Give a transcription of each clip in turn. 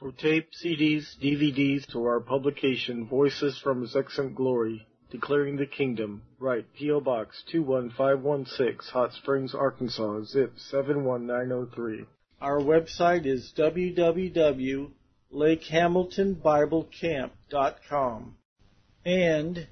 For tape, CDs, DVDs, to our publication, Voices from His Excellent Glory, Declaring the Kingdom, write P.O. Box 21516, Hot Springs, Arkansas, zip 71903. Our website is www.lakehamiltonbiblecamp.com and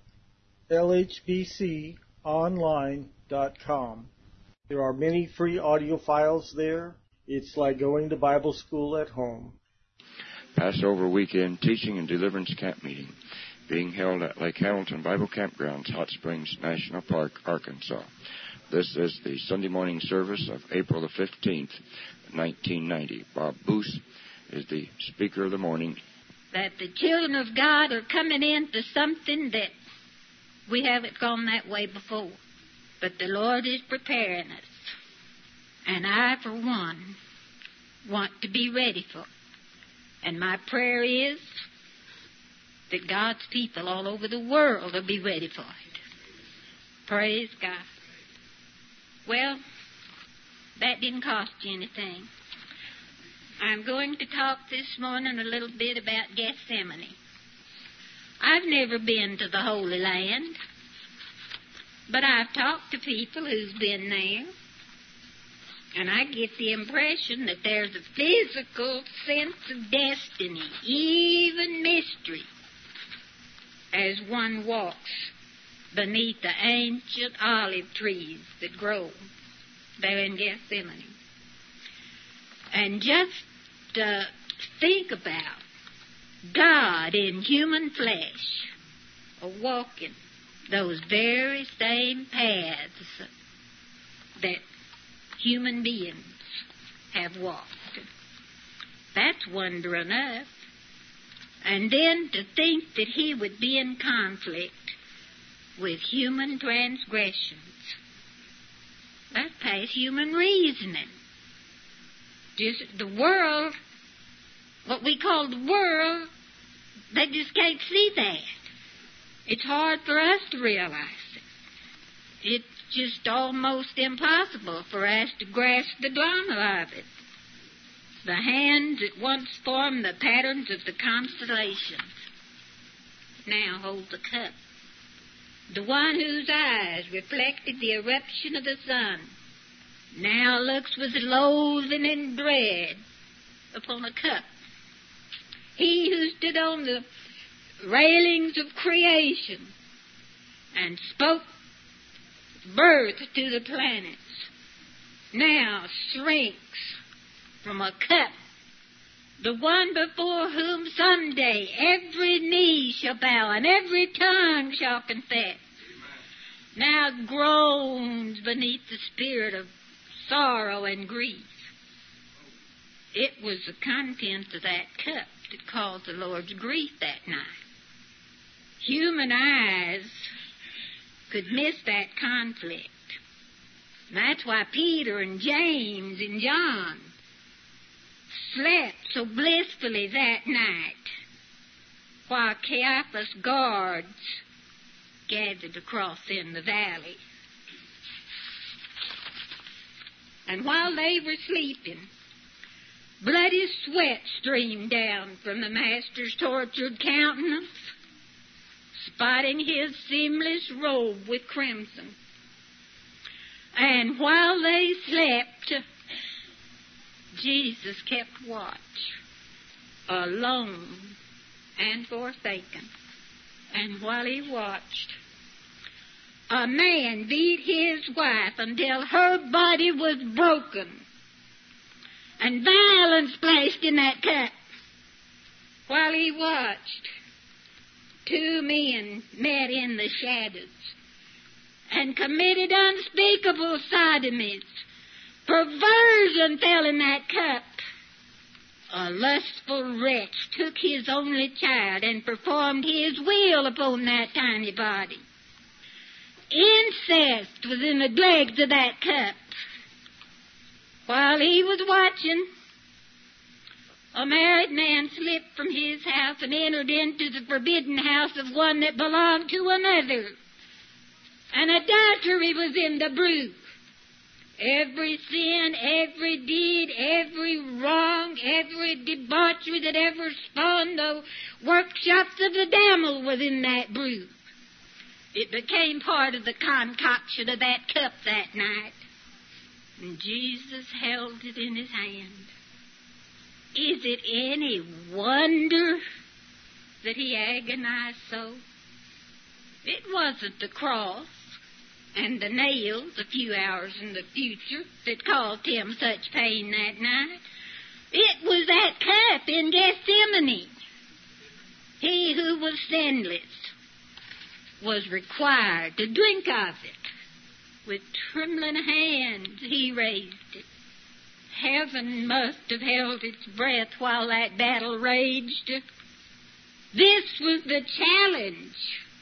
lhbconline.com. There are many free audio files there. It's like going to Bible school at home. Passover weekend teaching and deliverance camp meeting being held at Lake Hamilton Bible Campgrounds, Hot Springs National Park, Arkansas. This is the Sunday morning service of April the 15th, 1990. Bob Boos is the speaker of the morning. That the children of God are coming into something that we haven't gone that way before. But the Lord is preparing us. And I, for one, want to be ready for it. And my prayer is that God's people all over the world will be ready for it. Praise God. Well, that didn't cost you anything. I'm going to talk this morning a little bit about Gethsemane. I've never been to the Holy Land, but I've talked to people who've been there. And I get the impression that there's a physical sense of destiny, even mystery, as one walks beneath the ancient olive trees that grow there in Gethsemane. And just think about God in human flesh walking those very same paths that human beings have walked. That's wonder enough. And then to think that he would be in conflict with human transgressions. That's past human reasoning. Just the world, what we call the world, they just can't see that. It's hard for us to realize it. It's just almost impossible for us to grasp the drama of it. The hands that once formed the patterns of the constellations now hold the cup. The one whose eyes reflected the eruption of the sun now looks with loathing and dread upon a cup. He who stood on the railings of creation and spoke birth to the planets now shrinks from a cup. The one before whom someday every knee shall bow and every tongue shall confess, now groans beneath the spirit of sorrow and grief. It was the contents of that cup that caused the Lord's grief that night. Human eyes could miss that conflict. And that's why Peter and James and John slept so blissfully that night, while Caiaphas' guards gathered across in the valley. And while they were sleeping, bloody sweat streamed down from the Master's tortured countenance, spotting his seamless robe with crimson. And while they slept, Jesus kept watch, alone and forsaken. And while he watched, a man beat his wife until her body was broken, and violence splashed in that cup. While he watched, two men met in the shadows and committed unspeakable sodomies. Perversion fell in that cup. A lustful wretch took his only child and performed his will upon that tiny body. Incest was in the dregs of that cup. While he was watching, a married man slipped from his house and entered into the forbidden house of one that belonged to another. And adultery was in the brew. every sin, every deed, every wrong, every debauchery that ever spawned the workshops of the devil was in that brew. It became part of the concoction of that cup that night. And Jesus held it in his hand. Is it any wonder that he agonized so? It wasn't the cross and the nails a few hours in the future that caused him such pain that night. It was that cup in Gethsemane. He who was sinless was required to drink of it. With trembling hands he raised it. Heaven must have held its breath while that battle raged. This was the challenge.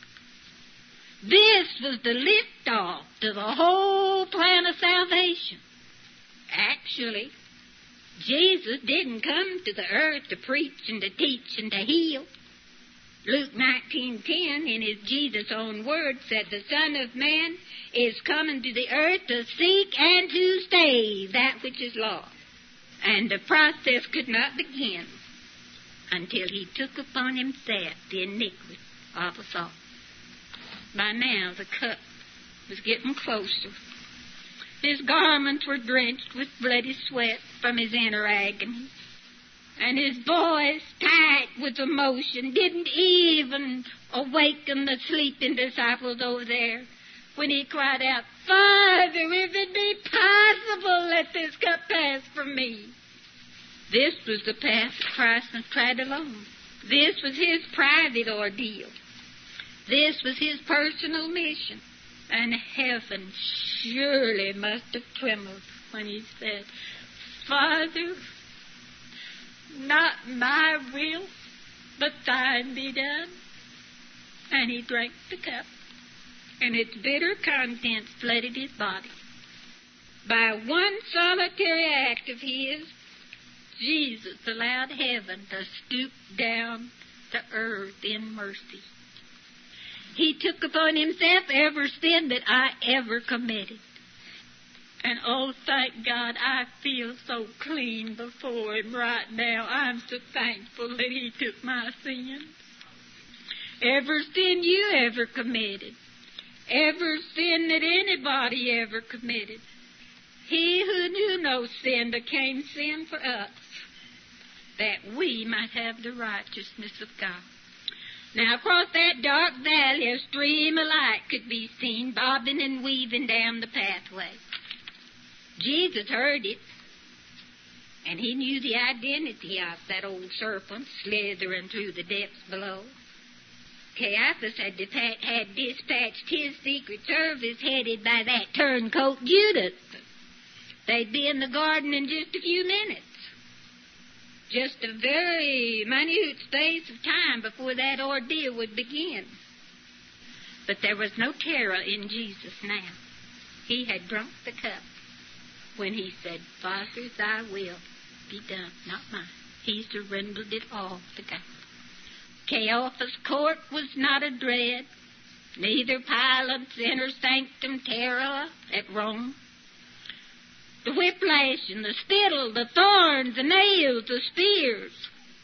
This was the lift-off to the whole plan of salvation. Actually, Jesus didn't come to the earth to preach and to teach and to heal. Luke 19:10, in his Jesus' own words, said, "The Son of Man is coming to the earth to seek and to save that which is lost." And the process could not begin until he took upon himself the iniquity of us all. By now, the cup was getting closer. His garments were drenched with bloody sweat from his inner agony. And his voice, tight with emotion, didn't even awaken the sleeping disciples over there when he cried out, "Father, if it be possible, let this cup pass from me." This was the path Christ had tried alone. This was his private ordeal. This was his personal mission. And heaven surely must have trembled when he said, "Father, not my will, but thine be done." And he drank the cup, and its bitter contents flooded his body. By one solitary act of his, Jesus allowed heaven to stoop down to earth in mercy. He took upon himself every sin that I ever committed. And oh, thank God, I feel so clean before him right now. I'm so thankful that he took my sins. Every sin you ever committed, every sin that anybody ever committed, he who knew no sin became sin for us, that we might have the righteousness of God. Now, across that dark valley, a stream of light could be seen bobbing and weaving down the pathway. Jesus heard it, and he knew the identity of that old serpent slithering through the depths below. Caiaphas had dispatched his secret service headed by that turncoat Judas. They'd be in the garden in just a few minutes. Just a very minute space of time before that ordeal would begin. But there was no terror in Jesus now. He had drunk the cup when he said, "Father, thy will be done, not mine." He surrendered it all to God. Caiaphas' court was not a dread, neither Pilate's inner sanctum terror at Rome. The whiplash and the spittle, the thorns, the nails, the spears,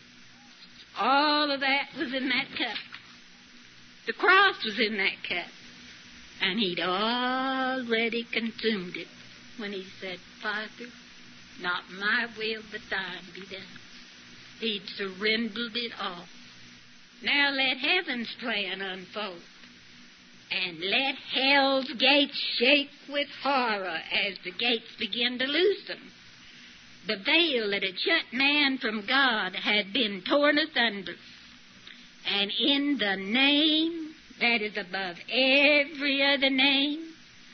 all of that was in that cup. The cross was in that cup. And he'd already consumed it when he said, "Father, not my will but thine be done." He'd surrendered it all. Now let heaven's plan unfold. And let hell's gates shake with horror as the gates begin to loosen. The veil that had shut man from God had been torn asunder. And in the name that is above every other name,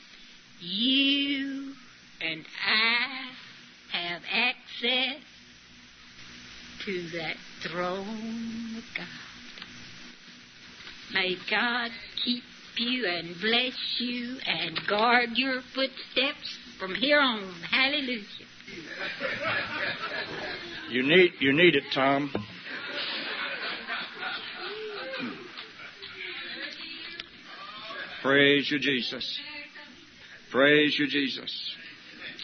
you and I have access to that throne of God. May God keep you and bless you and guard your footsteps from here on. Hallelujah. You need it, Tom. Praise you, Jesus. Praise you, Jesus.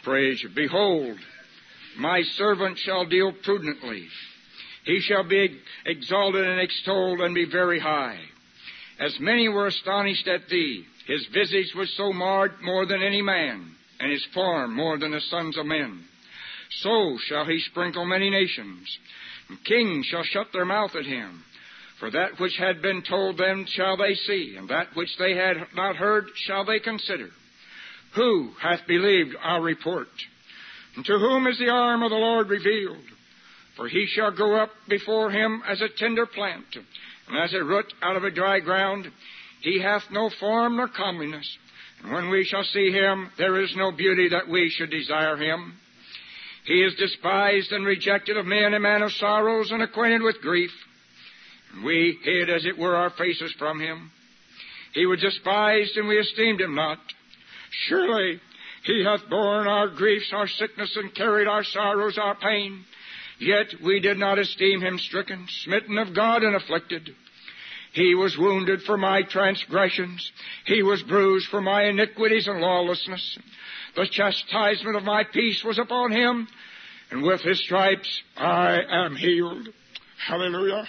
Praise you. Behold, my servant shall deal prudently. He shall be exalted and extolled and be very high. As many were astonished at thee, his visage was so marred more than any man, and his form more than the sons of men. So shall he sprinkle many nations, and kings shall shut their mouth at him. For that which had been told them shall they see, and that which they had not heard shall they consider. Who hath believed our report? And to whom is the arm of the Lord revealed? For he shall go up before him as a tender plant, and as a root out of a dry ground. He hath no form nor comeliness. And when we shall see him, there is no beauty that we should desire him. He is despised and rejected of men, a man of sorrows and acquainted with grief. And we hid, as it were, our faces from him. He was despised, and we esteemed him not. Surely he hath borne our griefs, our sickness, and carried our sorrows, our pain. Yet we did not esteem him stricken, smitten of God, and afflicted. He was wounded for my transgressions. He was bruised for my iniquities and lawlessness. The chastisement of my peace was upon him, and with his stripes I am healed. Hallelujah.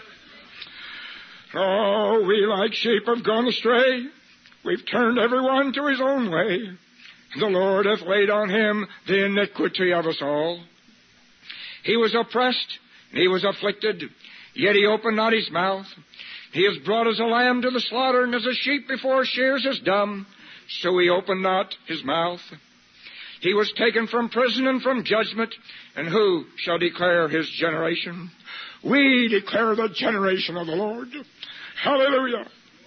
Oh, we like sheep have gone astray. We've turned everyone to his own way. The Lord hath laid on him the iniquity of us all. He was oppressed, and he was afflicted, yet he opened not his mouth. He is brought as a lamb to the slaughter, and as a sheep before shears is dumb, so he opened not his mouth. He was taken from prison and from judgment, and who shall declare his generation? We declare the generation of the Lord. Hallelujah.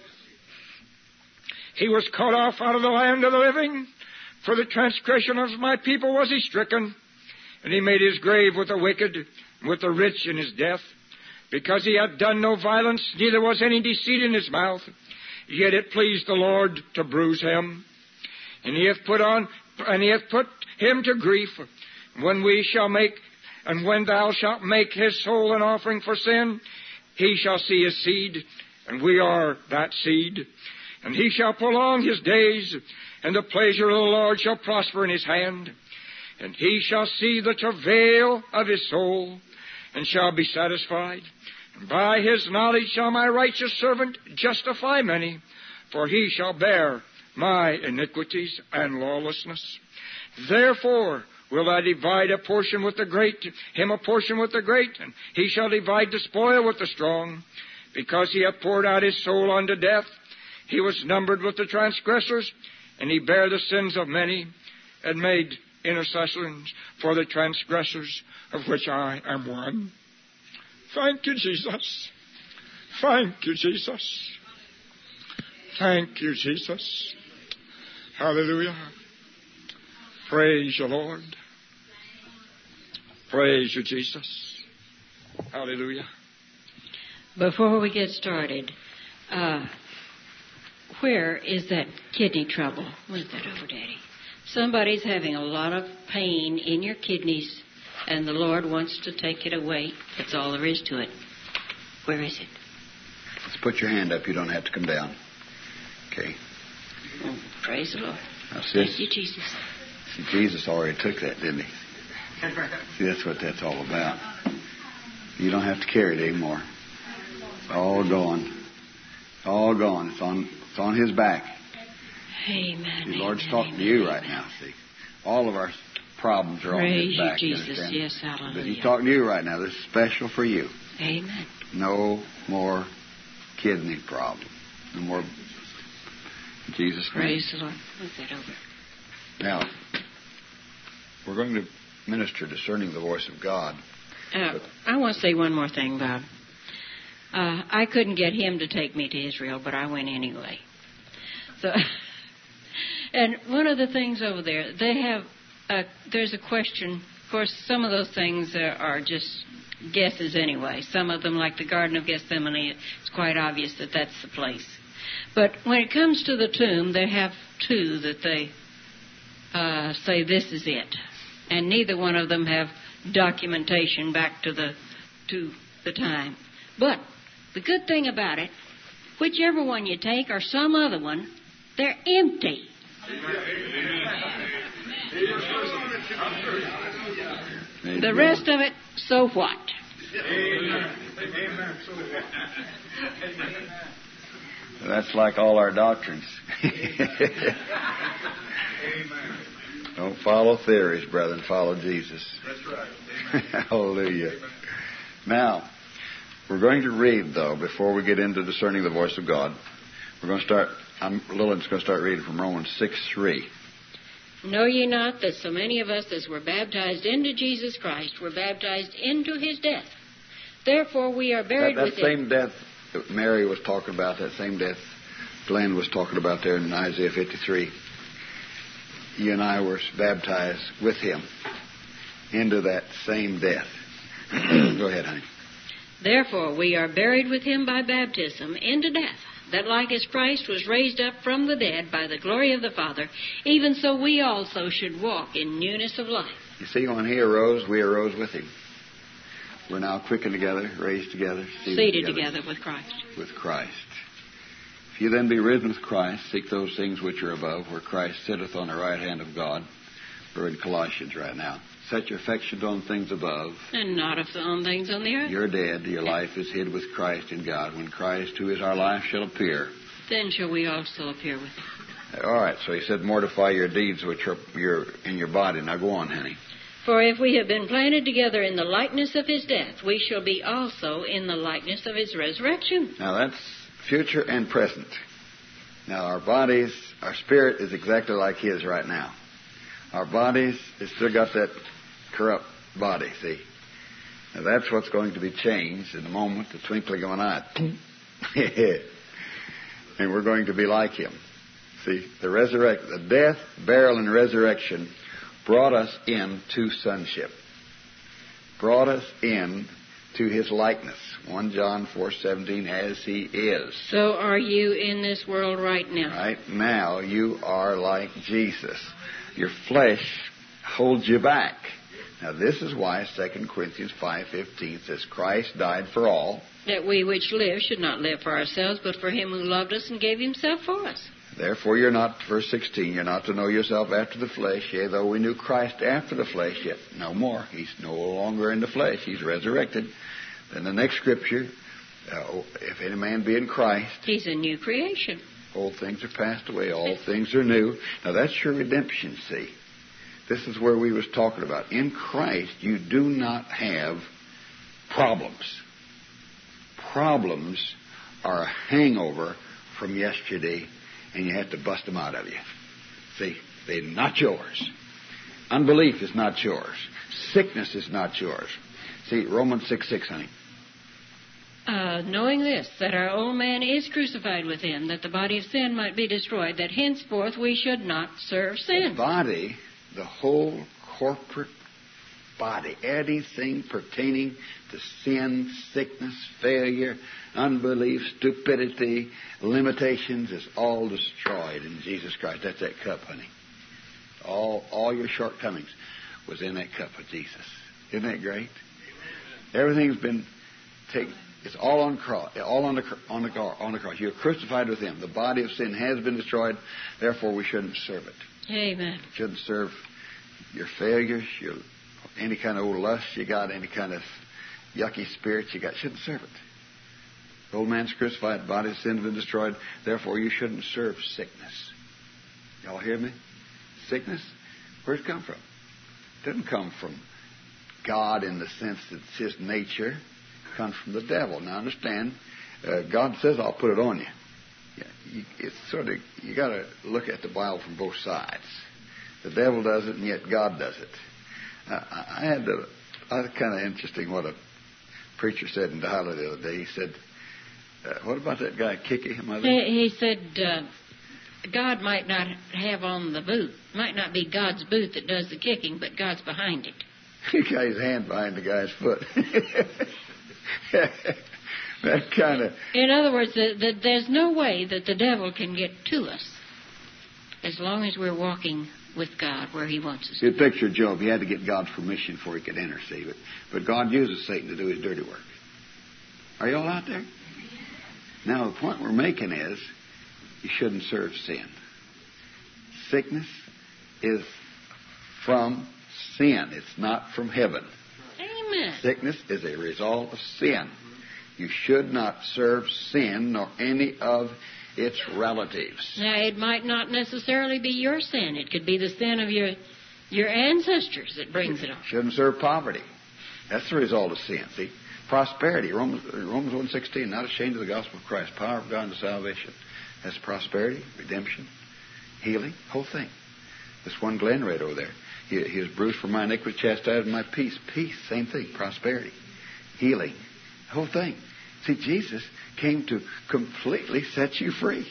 He was cut off out of the land of the living. For the transgression of my people was he stricken. And he made his grave with the wicked, and with the rich in his death. Because he had done no violence, neither was any deceit in his mouth. Yet it pleased the Lord to bruise him. And he hath put him to grief. When thou shalt make his soul an offering for sin, he shall see his seed, and we are that seed. And he shall prolong his days, and the pleasure of the Lord shall prosper in his hand. And he shall see the travail of his soul, and shall be satisfied. And by his knowledge shall my righteous servant justify many, for he shall bear my iniquities and lawlessness. Therefore will I divide a portion with the great, him a portion with the great, and he shall divide the spoil with the strong. Because he hath poured out his soul unto death, he was numbered with the transgressors, and he bare the sins of many, and made intercessions for the transgressors, of which I am one. Thank you, Jesus. Thank you, Jesus. Thank you, Jesus. Hallelujah. Praise you, Lord. Praise you, Jesus. Hallelujah. Before we get started, where is that kidney trouble? Move that over, Daddy. Somebody's having a lot of pain in your kidneys, and the Lord wants to take it away. That's all there is to it. Where is it? Let's put your hand up. You don't have to come down. Okay. Oh, praise the Lord. Thank you, Jesus. See, Jesus already took that, didn't he? See, that's what that's all about. You don't have to carry it anymore. It's all gone. All gone. It's on his back. Amen. The Lord's talking to you right now, see. All of our problems are on his back. Praise you, Jesus. Yes, hallelujah. But he's talking to you right now. This is special for you. Amen. No more kidney problem. No more. In Jesus' name. Praise the Lord. Move that over. Now, we're going to minister discerning the voice of God. I want to say one more thing, Bob. I couldn't get him to take me to Israel, but I went anyway. So, and one of the things over there, they have, there's a question. Of course, some of those things are just guesses anyway. Some of them, like the Garden of Gethsemane, it's quite obvious that that's the place. But when it comes to the tomb, they have two that they say this is it. And neither one of them have documentation back to the time. But the good thing about it, whichever one you take or some other one, they're empty. The rest of it, so what? That's like all our doctrines. Don't follow theories, brethren. Follow Jesus. That's right. Hallelujah. Now, we're going to read, though, before we get into discerning the voice of God. We're going to start, Lillian's going to start reading from Romans 6:3. Know ye not that so many of us as were baptized into Jesus Christ were baptized into his death? Therefore we are buried with him. That same death that Mary was talking about, that same death Glenn was talking about there in Isaiah 53. You and I were baptized with him into that same death. Go ahead, honey. Therefore we are buried with him by baptism into death, that like as Christ was raised up from the dead by the glory of the Father, even so we also should walk in newness of life. You see, when he arose, we arose with him. We're now quickened together, raised together, seated together with Christ. With Christ. If you then be risen with Christ, seek those things which are above, where Christ sitteth on the right hand of God. We're in Colossians right now. Set your affections on things above. And not on things on the earth. You're dead. Your life is hid with Christ in God. When Christ, who is our life, shall appear, then shall we also appear with him. All right, so he said, mortify your deeds which are in your body. Now go on, honey. For if we have been planted together in the likeness of his death, we shall be also in the likeness of his resurrection. Now that's future and present. Now our bodies, our spirit is exactly like his right now. Our bodies, it's still got that corrupt body, see. Now that's what's going to be changed in the moment, the twinkling of an eye. And we're going to be like him. See, the death, burial, and resurrection brought us into sonship. Brought us in to his likeness. 1 John 4:17, as he is. So are you in this world right now? Right now, you are like Jesus. Your flesh holds you back. Now, this is why 2 Corinthians 5:15 says, Christ died for all. That we which live should not live for ourselves, but for him who loved us and gave himself for us. Therefore, you're not, verse 16, you're not to know yourself after the flesh. Yea, though we knew Christ after the flesh, yet no more. He's no longer in the flesh. He's resurrected. Then the next scripture, if any man be in Christ, he's a new creation. Old things are passed away. All things are new. Now, that's your redemption, see. This is where we was talking about. In Christ, you do not have problems. Problems are a hangover from yesterday, and you have to bust them out of you. See, they're not yours. Unbelief is not yours. Sickness is not yours. See, Romans 6:6, honey. Knowing this, that our old man is crucified with him, that the body of sin might be destroyed, that henceforth we should not serve sin. The body, the whole corporate body, anything pertaining to sin, sickness, failure, unbelief, stupidity, limitations, is all destroyed in Jesus Christ. That's that cup, honey. All your shortcomings was in that cup of Jesus. Isn't that great? Everything's been taken. It's all on the cross. All on the cross. You're crucified with him. The body of sin has been destroyed. Therefore, we shouldn't serve it. Amen. Shouldn't serve your failures, any kind of old lust you got, any kind of yucky spirits you got. Shouldn't serve it. The old man's crucified. The body of sin has been destroyed. Therefore, you shouldn't serve sickness. Y'all hear me? Sickness? Where's it come from? It doesn't come from God in the sense that it's his nature. It comes from the devil. Now understand, God says, I'll put it on you. It's sort of, you got to look at the Bible from both sides. The devil does it, and yet God does it. I was kind of interesting what a preacher said in Tyler the other day. He said, what about that guy Kiki? He said, God might not have on the boot. Might not be God's boot that does the kicking, but God's behind it. He got his hand behind the guy's foot. That kind of... In other words, there's no way that the devil can get to us as long as we're walking with God where he wants us. You picture Job. He had to get God's permission before he could enter, see. But God uses Satan to do his dirty work. Are you all out there? Now, the point we're making is you shouldn't serve sin. sickness is from sin. It's not from heaven. Amen. Sickness is a result of sin. You should not serve sin nor any of its relatives. Now, it might not necessarily be your sin. It could be the sin of your ancestors that brings it on. Shouldn't serve poverty. That's the result of sin. See, prosperity. Romans 1:16. Not ashamed of the gospel of Christ. Power of God unto salvation. That's prosperity, redemption, healing, whole thing. This one Glenn read over there. He was bruised for my iniquity, chastised my peace. Peace, same thing. Prosperity, healing, whole thing. See, Jesus came to completely set you free.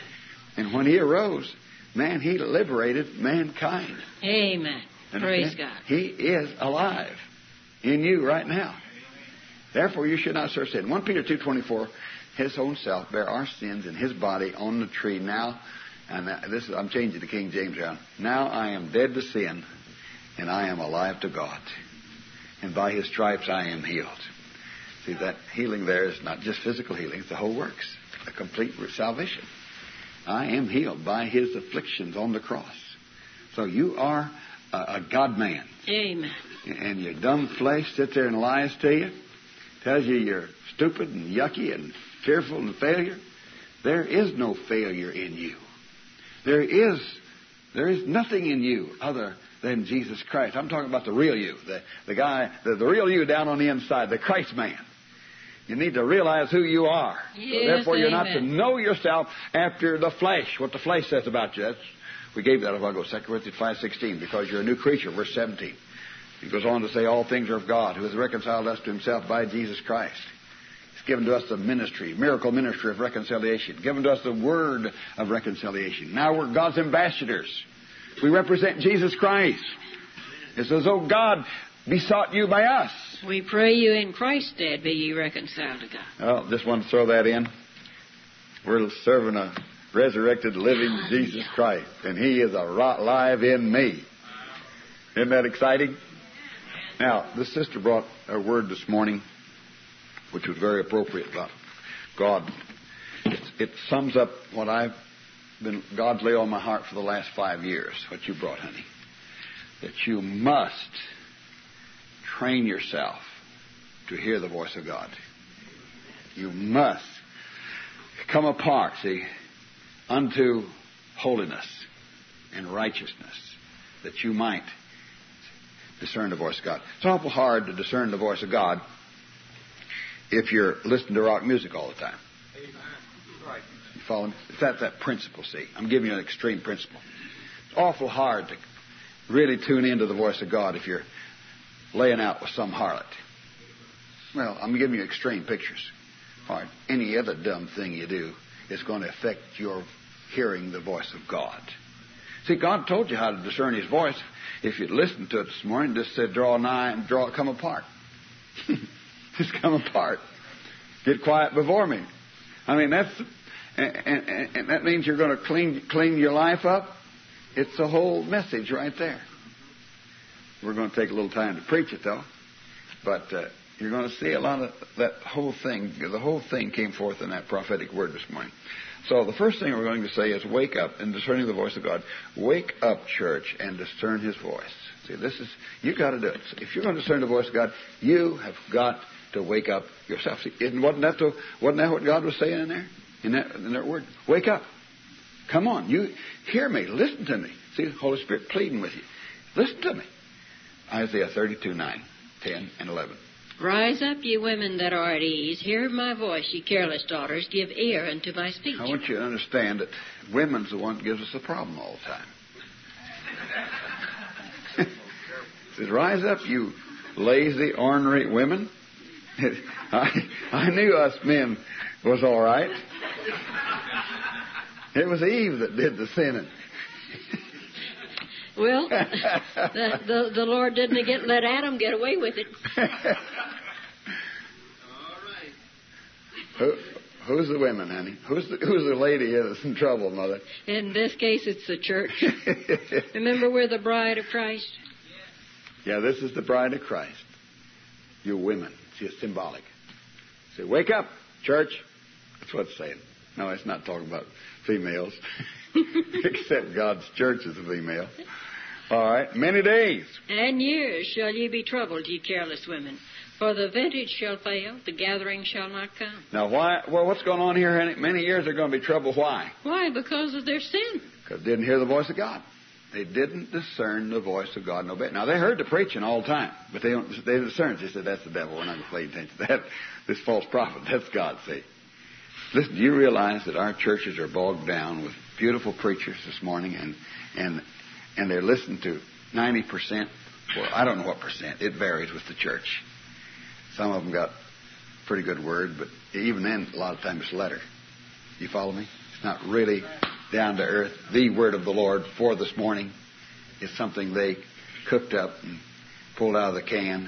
And when He arose, man, He liberated mankind. Amen. Praise Understand? God. He is alive in you right now. Therefore, you should not serve sin. 1 Peter 2:24, His own self bare our sins in His body on the tree. Now, and I'm changing the King James around. Now I am dead to sin, and I am alive to God. And by His stripes I am healed. See, that healing there is not just physical healing, it's the whole works. A complete salvation. I am healed by His afflictions on the cross. So you are a God-man. Amen. And your dumb flesh sits there and lies to you, tells you you're stupid and yucky and fearful and failure. There is no failure in you. There is nothing in you other than Jesus Christ. I'm talking about the real you, the guy, the real you down on the inside, the Christ man. You need to realize who you are. Yes, so therefore, you're not to amen. know yourself after the flesh, what the flesh says about you. We gave that a while ago, 2 Corinthians 5:16, because you're a new creature, verse 17. He goes on to say, all things are of God, who has reconciled us to Himself by Jesus Christ. He's given to us the ministry, miracle ministry of reconciliation, given to us the word of reconciliation. Now we're God's ambassadors. We represent Jesus Christ. It says, oh God, besought you by us. We pray you in Christ's stead be ye reconciled to God. Well, just want to throw that in. We're serving a resurrected, living Jesus Christ, and He is alive in me. Isn't that exciting? Now, the sister brought a word this morning, which was very appropriate about God. It sums up what God's laid on my heart for the last 5 years, what you brought, honey. That you must train yourself to hear the voice of God. You must come apart, see, unto holiness and righteousness, that you might discern the voice of God. It's awful hard to discern the voice of God if you're listening to rock music all the time. Right. You follow me? That's that principle, see. I'm giving you an extreme principle. It's awful hard to really tune into the voice of God if you're laying out with some harlot. Well, I'm giving you extreme pictures. Or any other dumb thing you do is going to affect your hearing the voice of God. See, God told you how to discern His voice. If you'd listened to it this morning, just said, draw nigh and come apart. Just come apart. Get quiet before me. I mean, and that means you're going to clean your life up. It's the whole message right there. We're going to take a little time to preach it, though. But you're going to see a lot of that whole thing. The whole thing came forth in that prophetic word this morning. So the first thing we're going to say is wake up in discerning the voice of God. Wake up, church, and discern His voice. See, you got to do it. So if you're going to discern the voice of God, you have got to wake up yourself. See, wasn't that what God was saying in there? In that word? Wake up. Come on. You hear me. Listen to me. See, the Holy Spirit pleading with you. Listen to me. Isaiah 32:9, 10, and 11. Rise up, ye women that are at ease. Hear my voice, ye careless daughters. Give ear unto my speech. I want you to understand that women's the one that gives us a problem all the time. It says, rise up, you lazy, ornery women. I knew us men was all right. It was Eve that did the sinning. Well, the Lord didn't let Adam get away with it. Who's the women, honey? Who's the lady here that's in trouble, Mother? In this case, it's the church. Remember, we're the bride of Christ. Yeah, this is the bride of Christ. You women. See, it's symbolic. Say, wake up, church. That's what it's saying. No, it's not talking about females. Except God's church is a female. All right. Many days. And years shall ye be troubled, ye careless women. For the vintage shall fail, the gathering shall not come. Now, why? Well, what's going on here? Many years they're going to be troubled. Why? Why? Because of their sin. Because they didn't hear the voice of God. They didn't discern the voice of God no better. Now, they heard the preaching all the time, but they discerned. They said, that's the devil. We're not going to pay attention to that. This false prophet, that's God, see. Listen, do you realize that our churches are bogged down with beautiful preachers this morning, and they're listened to 90%? Well, I don't know what percent. It varies with the church. Some of them got pretty good word, but even then, a lot of times it's letter. You follow me? It's not really down to earth. The word of the Lord for this morning is something they cooked up and pulled out of the can.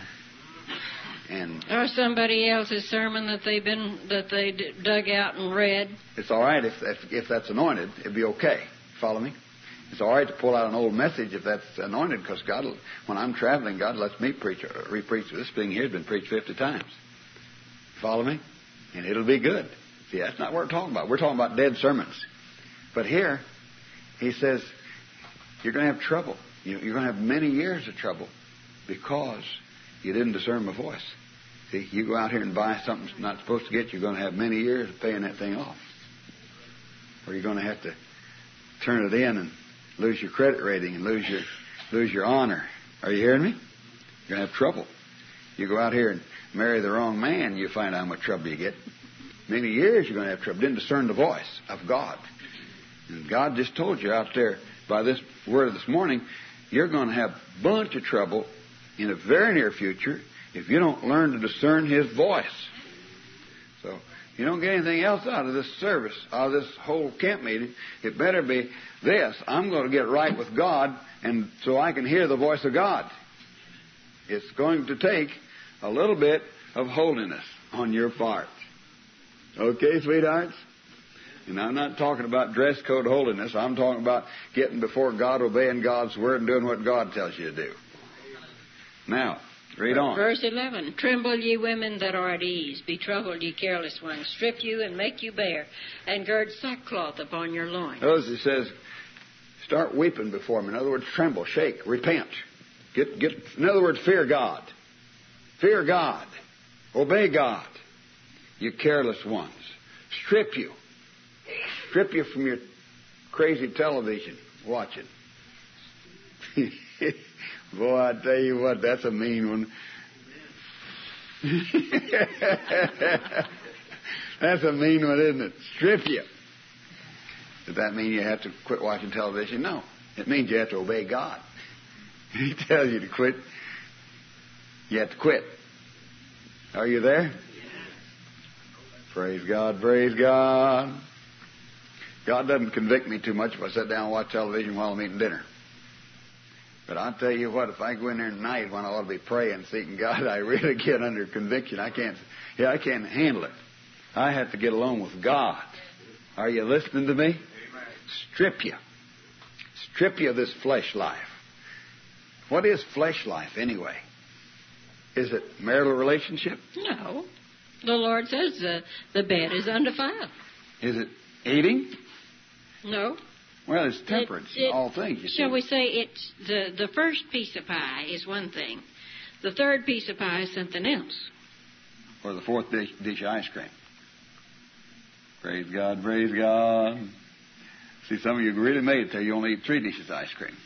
Or somebody else's sermon that they dug out and read. It's all right if that's anointed. It'd be okay. Follow me? It's all right to pull out an old message if that's anointed, because God, when I'm traveling, God lets me re-preach. This thing here has been preached 50 times. Follow me? And it'll be good. See, that's not what we're talking about. We're talking about dead sermons. But here, he says, you're going to have trouble. You're going to have many years of trouble because you didn't discern my voice. See, you go out here and buy something you're not supposed to get, you're going to have many years of paying that thing off. Or you're going to have to turn it in and lose your credit rating and lose your honor. Are you hearing me? You're going to have trouble. You go out here and marry the wrong man, you find out how much trouble you get. Many years you're going to have trouble. Didn't discern the voice of God. And God just told you out there by this word this morning, you're going to have a bunch of trouble in the very near future if you don't learn to discern His voice. So, you don't get anything else out of this service, out of this whole camp meeting. It better be this. I'm going to get right with God, and so I can hear the voice of God. It's going to take a little bit of holiness on your part. Okay, sweethearts? And I'm not talking about dress code holiness. I'm talking about getting before God, obeying God's word, and doing what God tells you to do. Now, read on. Verse 11. Tremble, ye women that are at ease. Be troubled, ye careless ones. Strip you and make you bare, and gird sackcloth upon your loins. Notice it says, start weeping before Him. In other words, tremble, shake, repent. In other words, fear God. Fear God. Obey God. You careless ones. Strip you. Strip you from your crazy television watching. Boy, I tell you what, that's a mean one. That's a mean one, isn't it? Strip you. Does that mean you have to quit watching television? No. It means you have to obey God. He tells you to quit. You have to quit. Are you there? Praise God, praise God. God doesn't convict me too much if I sit down and watch television while I'm eating dinner. But I'll tell you what, if I go in there at night when I ought to be praying, seeking God, I really get under conviction. I can't handle it. I have to get along with God. Are you listening to me? Strip you. Strip you of this flesh life. What is flesh life anyway? Is it marital relationship? No. The Lord says the bed is undefiled. Is it eating? No. Well, it's temperance in all things. Shall we say it's the first piece of pie is one thing. The third piece of pie is something else. Or the fourth dish of ice cream. Praise God, praise God. See, some of you really made it till you only eat 3 dishes of ice cream.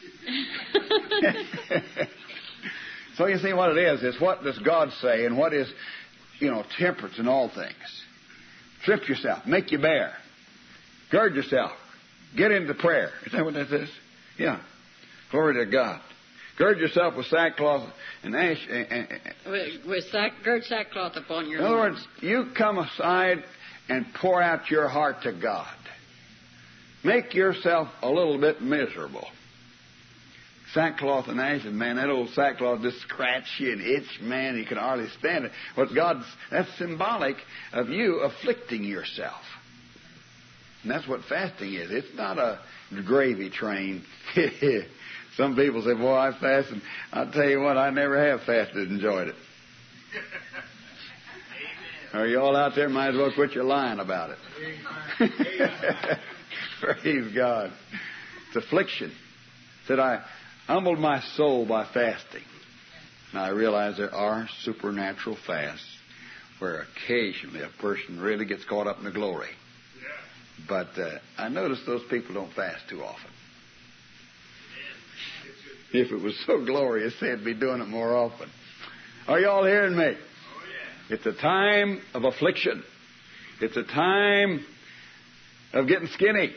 So you see what it is what does God say and what is, temperance in all things. Strip yourself. Make you bare. Gird yourself. Get into prayer. Is that what that says? Yeah. Glory to God. Gird yourself with sackcloth and ash. Gird sackcloth upon your In other loins. words, you come aside and pour out your heart to God. Make yourself a little bit miserable. Sackcloth and ashes, man, that old sackcloth just scratch you and itch, man, you can hardly stand it. But that's symbolic of you afflicting yourself. And that's what fasting is. It's not a gravy train. Some people say, boy, I fast, and I'll tell you what, I never have fasted and enjoyed it. Are you all out there? Might as well quit your lying about it. Praise God. It's affliction. Said, I humbled my soul by fasting. Now I realize there are supernatural fasts where occasionally a person really gets caught up in the glory. But I notice those people don't fast too often. If it was so glorious, they'd be doing it more often. Are you all hearing me? It's a time of affliction. It's a time of getting skinny.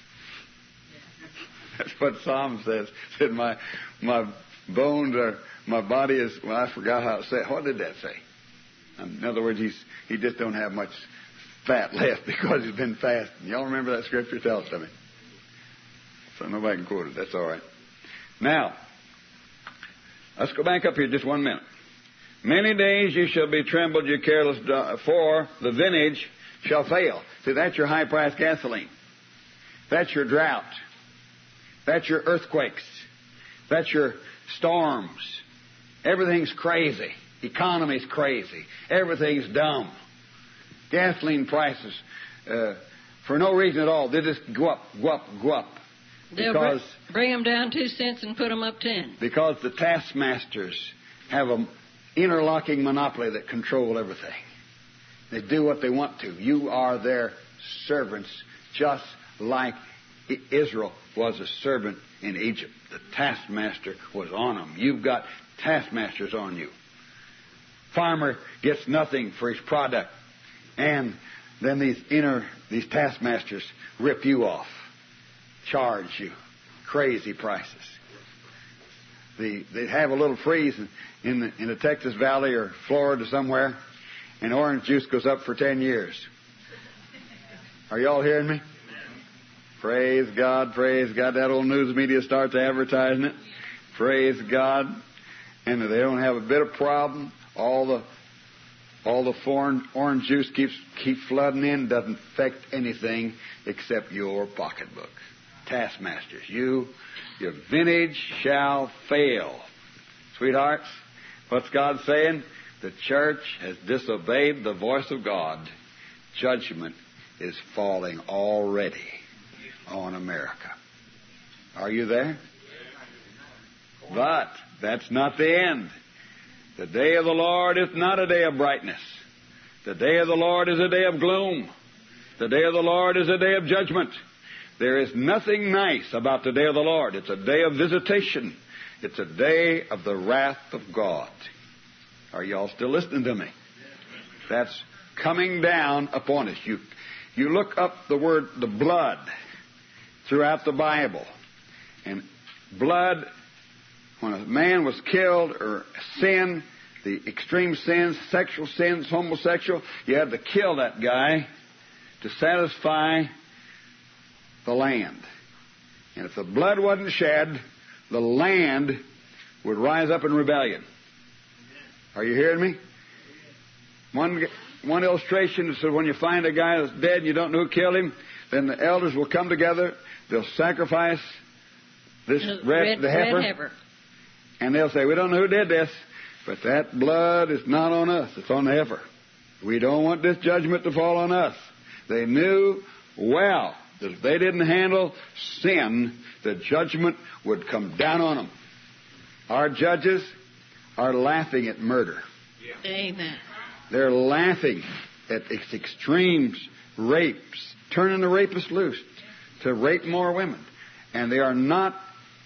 That's what Psalm says. It said, my bones are, my body is, well, I forgot how it said. What did that say? In other words, he just don't have much fat left because he's been fasting. Y'all remember that scripture? Tell it to me. So nobody can quote it. That's all right. Now, let's go back up here just 1 minute. Many days you shall be trembled, you careless, for the vintage shall fail. See, that's your high-priced gasoline. That's your drought. That's your earthquakes. That's your storms. Everything's crazy. Economy's crazy. Everything's dumb. Gasoline prices, for no reason at all, they just go up, go up, go up. They'll bring them down 2 cents and put them up 10. Because the taskmasters have an interlocking monopoly that control everything. They do what they want to. You are their servants, just like Israel was a servant in Egypt. The taskmaster was on them. You've got taskmasters on you. Farmer gets nothing for his product. And then these taskmasters rip you off. Charge you crazy prices. They have a little freeze in the Texas Valley or Florida somewhere, and orange juice goes up for 10 years. Are you all hearing me? Praise God, praise God. That old news media starts advertising it. Praise God. And they don't have a bit of problem. All the foreign orange juice keeps flooding in. Doesn't affect anything except your pocketbook. Taskmasters, your vintage shall fail. Sweethearts, what's God saying? The church has disobeyed the voice of God. Judgment is falling already on America. Are you there? But that's not the end. The day of the Lord is not a day of brightness. The day of the Lord is a day of gloom. The day of the Lord is a day of judgment. There is nothing nice about the day of the Lord. It's a day of visitation. It's a day of the wrath of God. Are you all still listening to me? That's coming down upon us. You look up the word, the blood, throughout the Bible. And blood, when a man was killed or sin, the extreme sins, sexual sins, homosexual, you had to kill that guy to satisfy the land. And if the blood wasn't shed, the land would rise up in rebellion. Are you hearing me? One illustration said when you find a guy that's dead and you don't know who killed him, then the elders will come together. They'll sacrifice the heifer. And they'll say, we don't know who did this, but that blood is not on us. It's on the heifer. We don't want this judgment to fall on us. They knew well that if they didn't handle sin, the judgment would come down on them. Our judges are laughing at murder. Yeah. Amen. They're laughing at its extremes, rapes, turning the rapists loose to rape more women. And they're not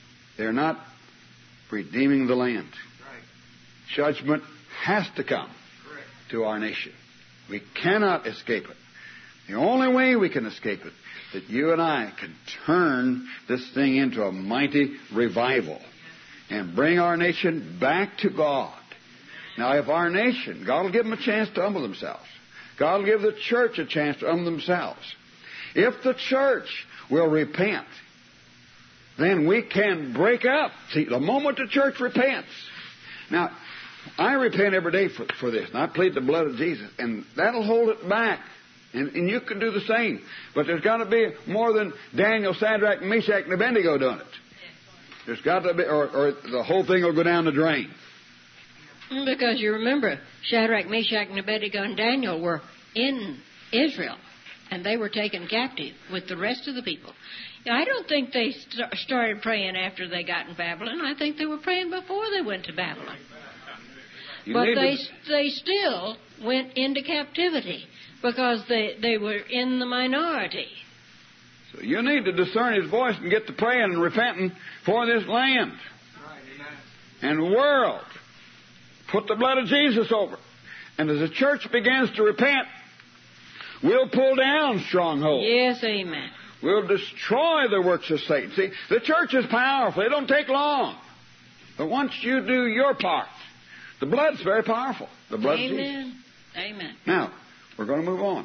redeeming the land. Right. Judgment has to come to our nation. We cannot escape it. The only way we can escape it, that you and I can turn this thing into a mighty revival and bring our nation back to God. Now, if our nation, God will give them a chance to humble themselves. God will give the church a chance to humble themselves. If the church will repent, then we can break up. See, the moment the church repents. Now, I repent every day for this, and I plead the blood of Jesus, and that'll hold it back. And you can do the same. But there's got to be more than Daniel, Shadrach, Meshach, and Abednego doing it. There's got to be, or the whole thing will go down the drain. Because you remember, Shadrach, Meshach, and Abednego and Daniel were in Israel, and they were taken captive with the rest of the people. I don't think they started praying after they got in Babylon. I think they were praying before they went to Babylon. But they still went into captivity because they were in the minority. So you need to discern His voice and get to praying and repenting for this land and world. Put the blood of Jesus over it. And as the church begins to repent, we'll pull down strongholds. Yes, amen. We'll destroy the works of Satan. See, the church is powerful. It don't take long. But once you do your part, the blood's very powerful. The blood of Jesus. Amen. Now, we're going to move on.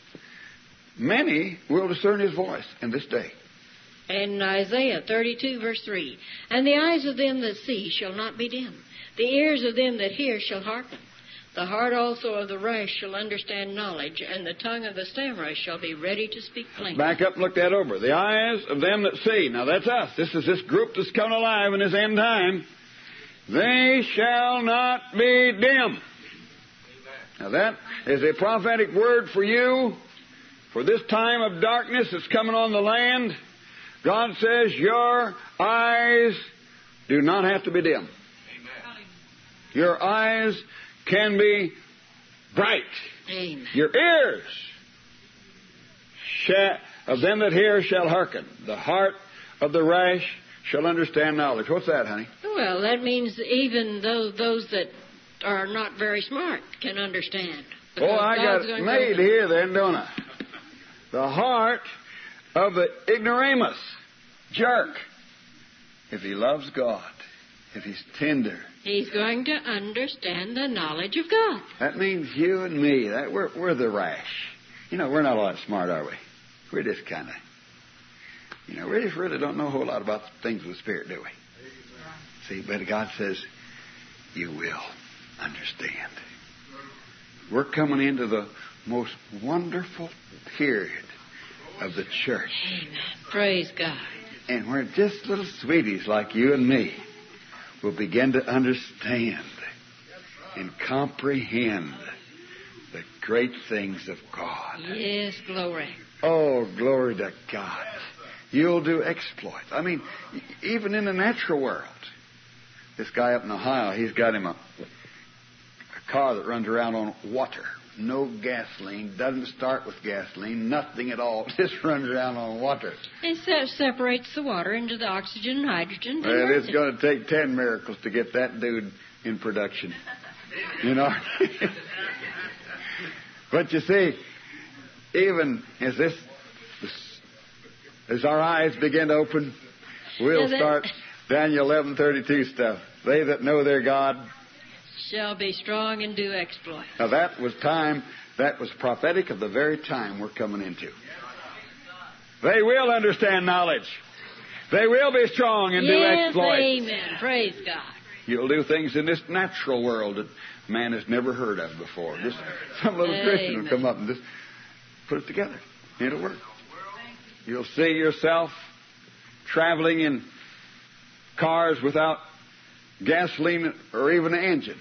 Many will discern His voice in this day. In Isaiah 32, verse 3, and the eyes of them that see shall not be dim. The ears of them that hear shall hearken. The heart also of the rash shall understand knowledge, and the tongue of the stammerer shall be ready to speak plainly. Back up and look that over. The eyes of them that see. Now that's us. This is this group that's coming alive in this end time. They shall not be dim. Now that is a prophetic word for you. For this time of darkness that's coming on the land, God says your eyes do not have to be dim. Your eyes can be bright. Amen. Your ears of them that hear shall hearken. The heart of the rash shall understand knowledge. What's that, honey? Well, that means even though those that are not very smart can understand. Oh, I got it made here then, don't I? The heart of the ignoramus, jerk. If he loves God, if he's tender, he's going to understand the knowledge of God. That means you and me. We're the rash. You know, we're not all that smart, are we? We're just kind of, we just really don't know a whole lot about things of the Spirit, do we? See, but God says, you will understand. We're coming into the most wonderful period of the church. Amen. Praise God. And we're just little sweeties like you and me will begin to understand and comprehend the great things of God. Yes, glory. Oh, glory to God. You'll do exploits. I mean, even in the natural world. This guy up in Ohio, he's got him a car that runs around on water. No gasoline, doesn't start with gasoline, nothing at all. Just runs around on water. It separates the water into the oxygen and hydrogen. Well, it's going to take 10 miracles to get that dude in production. But you see, even as our eyes begin to open, we'll start Daniel 11:32 stuff. They that know their God shall be strong and do exploits. Now that was prophetic of the very time we're coming into. They will understand knowledge. They will be strong and do exploits. Amen. Praise God. You'll do things in this natural world that man has never heard of before. Just some little Christian will come up and just put it together. It'll work. You'll see yourself traveling in cars without gasoline or even an engine.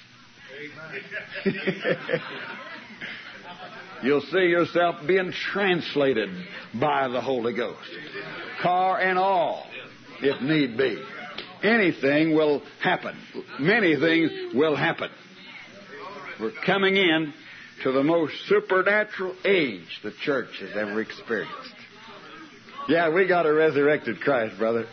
You'll see yourself being translated by the Holy Ghost. Car and all, if need be. Anything will happen. Many things will happen. We're coming in to the most supernatural age the church has ever experienced. Yeah, we got a resurrected Christ, brother.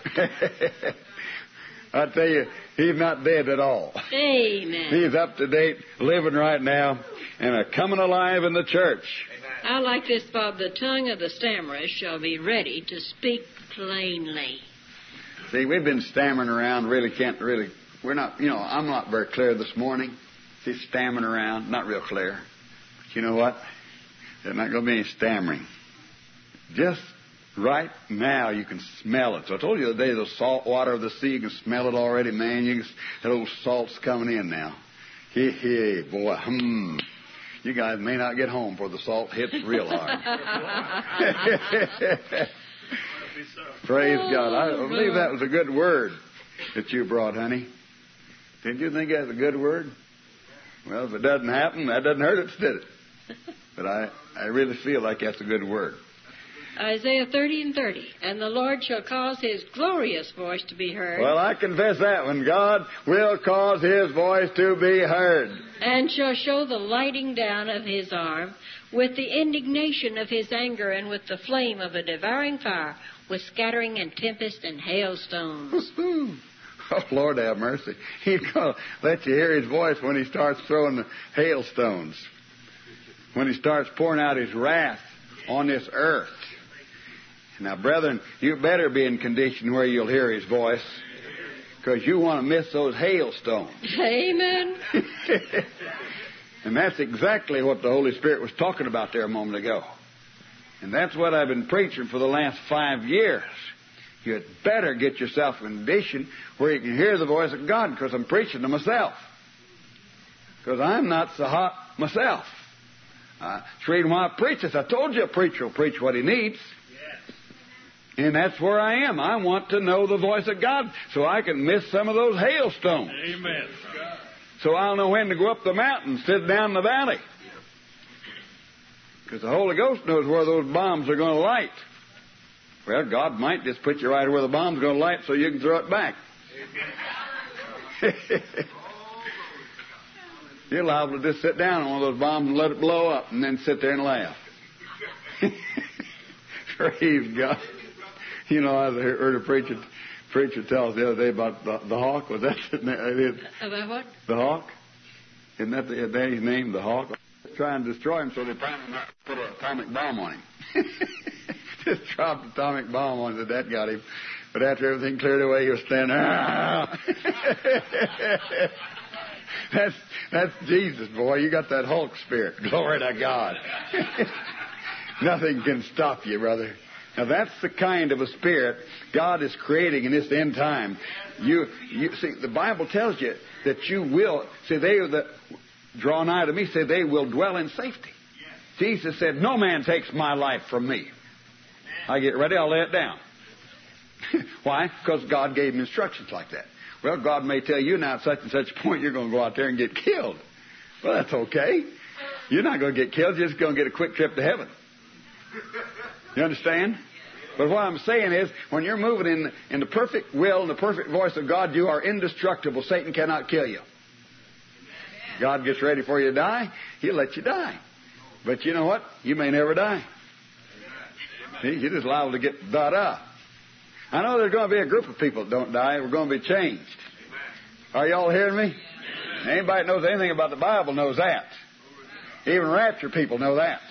I tell you, he's not dead at all. Amen. He's up to date, living right now, and coming alive in the church. I like this, Bob. The tongue of the stammerer shall be ready to speak plainly. See, we've been stammering around, we're not, I'm not very clear this morning. See, stammering around, not real clear. But you know what? There's not going to be any stammering. Just right now, you can smell it. So I told you the other day, the salt water of the sea, you can smell it already, man. That old salt's coming in now. Hey, boy, You guys may not get home before the salt hits real hard. Praise God. I believe that was a good word that you brought, honey. Didn't you think that's a good word? Well, if it doesn't happen, that doesn't hurt it, did it? But I really feel like that's a good word. Isaiah 30:30. And the Lord shall cause his glorious voice to be heard. Well, I confess that one. God will cause his voice to be heard. And shall show the lighting down of his arm, with the indignation of his anger, and with the flame of a devouring fire, with scattering and tempest and hailstones. Oh, Lord have mercy. He's going to let you hear his voice when he starts throwing the hailstones. When he starts pouring out his wrath on this earth. Now, brethren, you better be in condition where you'll hear his voice, because you want to miss those hailstones. Amen. And that's exactly what the Holy Spirit was talking about there a moment ago. And that's what I've been preaching for the last 5 years. You'd better get yourself in condition where you can hear the voice of God, because I'm preaching to myself. Because I'm not so hot myself. That's the reason why I preach this. I told you a preacher will preach what he needs. And that's where I am. I want to know the voice of God so I can miss some of those hailstones. Amen. So I'll know when to go up the mountain, sit down in the valley. Because the Holy Ghost knows where those bombs are going to light. Well, God might just put you right where the bomb's going to light so you can throw it back. You're liable to just sit down on one of those bombs and let it blow up and then sit there and laugh. Praise God. You know, I heard a preacher tell us the other day about the hawk. Was that his name? About what? The hawk? Isn't that his name, the hawk? Try and destroy him, so they put an atomic bomb on him. Just dropped an atomic bomb on him, and that got him. But after everything cleared away, he was standing there. That's Jesus, boy. You got that Hulk spirit. Glory to God. Nothing can stop you, brother. Now, that's the kind of a spirit God is creating in this end time. You see, the Bible tells you that you will. See, they that draw nigh to me, say they will dwell in safety. Jesus said, no man takes my life from me. I get ready, I'll lay it down. Why? Because God gave him instructions like that. Well, God may tell you now at such and such a point you're going to go out there and get killed. Well, that's okay. You're not going to get killed. You're just going to get a quick trip to heaven. You understand? But what I'm saying is, when you're moving in the perfect will and the perfect voice of God, you are indestructible. Satan cannot kill you. God gets ready for you to die, he'll let you die. But you know what? You may never die. See, you're just liable to get da-da. I know there's going to be a group of people that don't die. We're going to be changed. Are y'all hearing me? Anybody that knows anything about the Bible knows that. Even rapture people know that.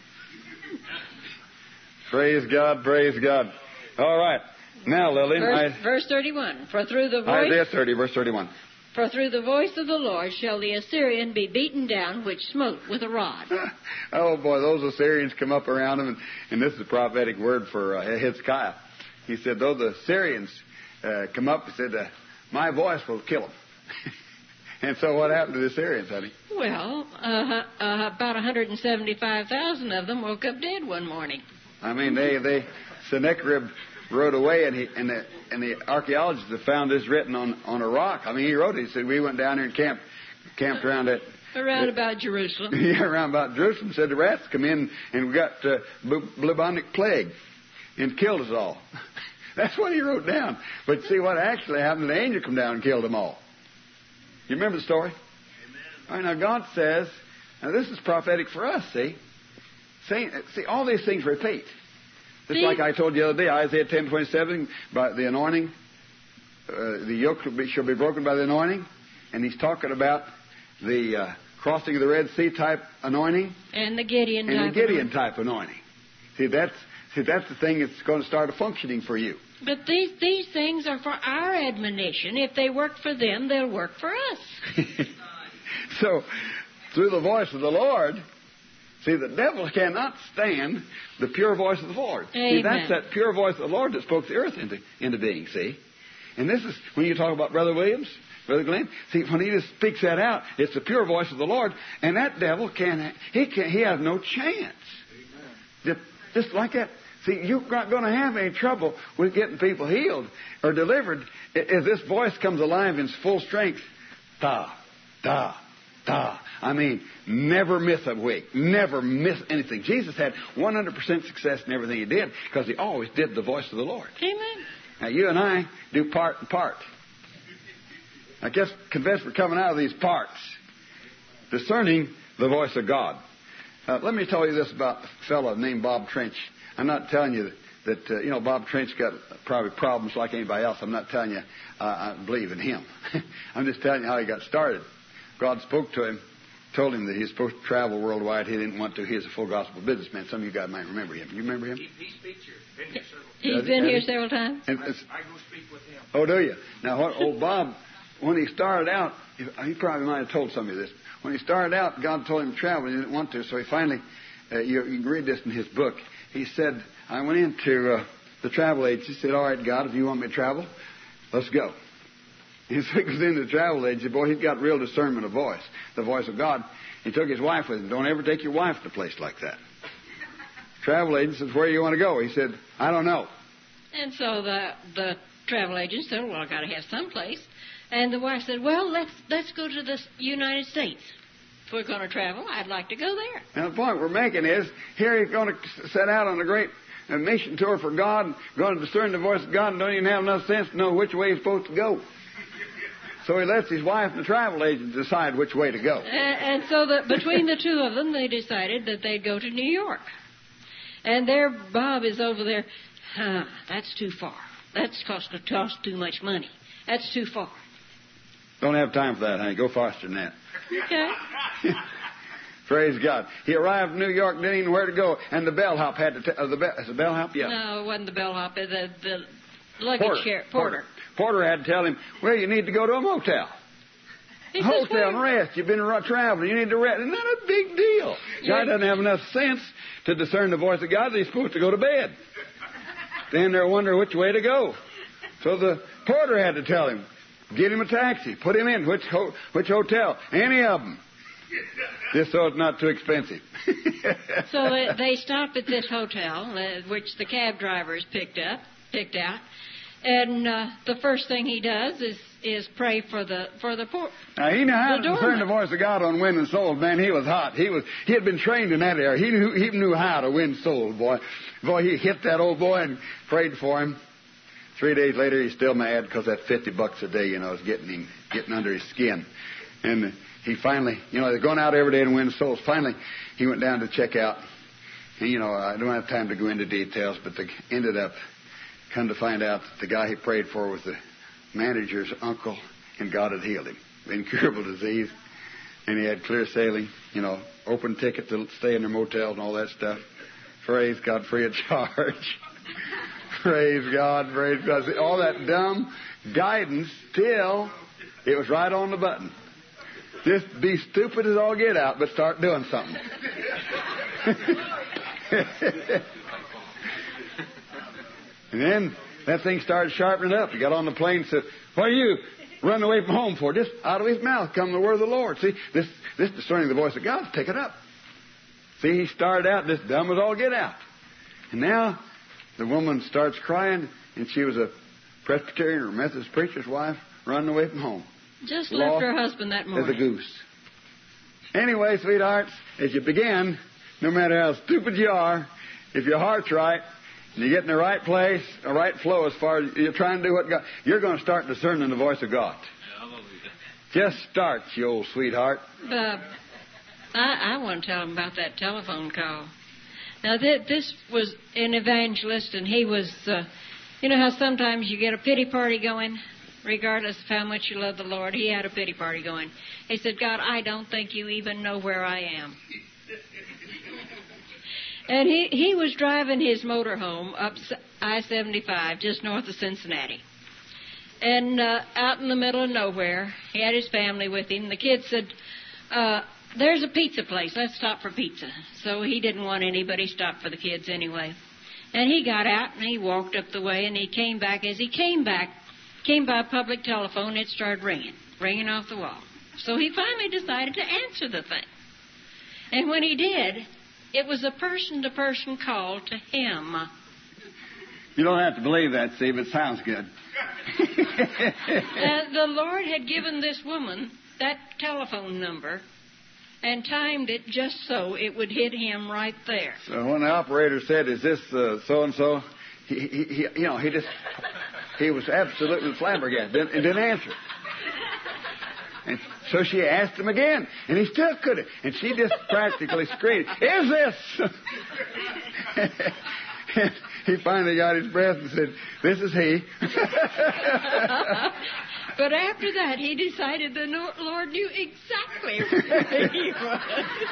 Praise God, praise God. All right. Now, Lillian. Verse 31. For through the voice... Isaiah 30, verse 31. For through the voice of the Lord shall the Assyrian be beaten down, which smote with a rod. Oh, boy, those Assyrians come up around him, and this is a prophetic word for Hezekiah. He said, though the Assyrians come up, he said, my voice will kill them. And so what happened to the Assyrians, honey? Well, about 175,000 of them woke up dead one morning. I mean, Sennacherib rode away, and the archaeologists have found this written on a rock. I mean, he wrote it. He said, we went down there and camped around it. Around about Jerusalem. Yeah, around about Jerusalem. Said the rats come in, and we got bubonic plague and killed us all. That's what he wrote down. But see what actually happened, the angel come down and killed them all. You remember the story? Amen. All right, now God says, now this is prophetic for us, see? See, all these things repeat. Just like I told you the other day, Isaiah 10:27, by the anointing, the yoke shall be broken by the anointing. And he's talking about the crossing of the Red Sea type anointing. And the Gideon type anointing. See, that's the thing that's going to start functioning for you. But these things are for our admonition. If they work for them, they'll work for us. So, through the voice of the Lord... See, the devil cannot stand the pure voice of the Lord. Amen. See, that's that pure voice of the Lord that spoke the earth into being, see? And this is, when you talk about Brother Williams, Brother Glenn, see, when he just speaks that out, it's the pure voice of the Lord, and that devil he has no chance. Just like that. See, you're not going to have any trouble with getting people healed or delivered if this voice comes alive in full strength da, da, da. I mean, never miss a week. Never miss anything. Jesus had 100% success in everything he did because he always did the voice of the Lord. Amen. Now, you and I do part and part. I guess confess we're coming out of these parts. Discerning the voice of God. Let me tell you this about a fellow named Bob Trench. I'm not telling you that Bob Trench got probably problems like anybody else. I'm not telling you I believe in him. I'm just telling you how he got started. God spoke to him, told him that he was supposed to travel worldwide. He didn't want to. He was a full gospel businessman. Some of you guys might remember him. You remember him? He speaks here. Been here several times. He's been here several times. I go speak with him. Oh, do you? Now, old Bob, when he started out, he probably might have told some of you this. When he started out, God told him to travel. He didn't want to, so he finally, you can read this in his book. He said, I went into the travel agency. He said, all right, God, if you want me to travel, let's go. And so he goes into the travel agency. Boy, he's got real discernment of voice, the voice of God. He took his wife with him. Don't ever take your wife to a place like that. Travel agent says, where do you want to go? He said, I don't know. And so the travel agent said, well, I've got to have some place. And the wife said, well, let's go to the United States. If we're going to travel, I'd like to go there. And the point we're making is, here he's going to set out on a great mission tour for God, and going to discern the voice of God, and don't even have enough sense to know which way he's supposed to go. So he lets his wife and the travel agent decide which way to go. And so between the two of them, they decided that they'd go to New York. And there Bob is over there. That's too far. That's cost too much money. That's too far. Don't have time for that, honey. Go faster than that. Okay. Praise God. He arrived in New York, didn't even know where to go, and the bellhop had to tell... is the bellhop? Yeah. No, it wasn't the bellhop. The luggage porter. Porter had to tell him, well, you need to go to a motel. He Hotel and rest. You've been traveling. You need to rest. Isn't that a big deal? Guy doesn't have enough sense to discern the voice of God. He's supposed to go to bed. Then they're wondering which way to go. So the porter had to tell him, get him a taxi. Put him in. Which hotel? Any of them. Just so it's not too expensive. So they stopped at this hotel, which the cab drivers picked out. And the first thing he does is pray for the poor. Now he knew how to discern the voice of God on winning souls. Man, he was hot. He had been trained in that area. He knew how to win souls, boy. Boy, he hit that old boy and prayed for him. 3 days later, he's still mad because that $50 a day, is getting under his skin. And he finally, they're going out every day to win souls. Finally, he went down to check out. And, I don't have time to go into details, but they ended up, come to find out that the guy he prayed for was the manager's uncle, and God had healed him. Incurable disease. And he had clear sailing, open ticket to stay in their motels and all that stuff. Praise God, free of charge. Praise God, praise God. See, all that dumb guidance till it was right on the button. Just be stupid as all get out, but start doing something. And then that thing started sharpening up. He got on the plane and said, what are you running away from home for? Just out of his mouth come the word of the Lord. See, this discerning the voice of God, pick it up. See, he started out this dumb as all get out. And now the woman starts crying, and she was a Presbyterian or Methodist preacher's wife running away from home. Just left her husband that morning. As a goose. Anyway, sweethearts, as you begin, no matter how stupid you are, if your heart's right, and you get in the right place, a right flow as far as you're trying to do what God, you're going to start discerning the voice of God. Just start, you old sweetheart. I want to tell him about that telephone call. Now, this was an evangelist, and he was, you know how sometimes you get a pity party going, regardless of how much you love the Lord. He had a pity party going. He said, God, I don't think you even know where I am. And he was driving his motorhome up I-75, just north of Cincinnati. And out in the middle of nowhere, he had his family with him. The kid said, there's a pizza place. Let's stop for pizza. So he didn't want anybody to stop for the kids anyway. And he got out and he walked up the way and he came back. As he came by public telephone, it started ringing off the wall. So he finally decided to answer the thing. And when he did, it was a person-to-person call to him. You don't have to believe that, Steve. It sounds good. The Lord had given this woman that telephone number and timed it just so it would hit him right there. So when the operator said, "Is this so-and-so?" He was absolutely flabbergasted and didn't answer. And so she asked him again, and he still couldn't. And she just practically screamed, "Is this?" And he finally got his breath and said, "This is he." But after that, he decided the Lord knew exactly where he was.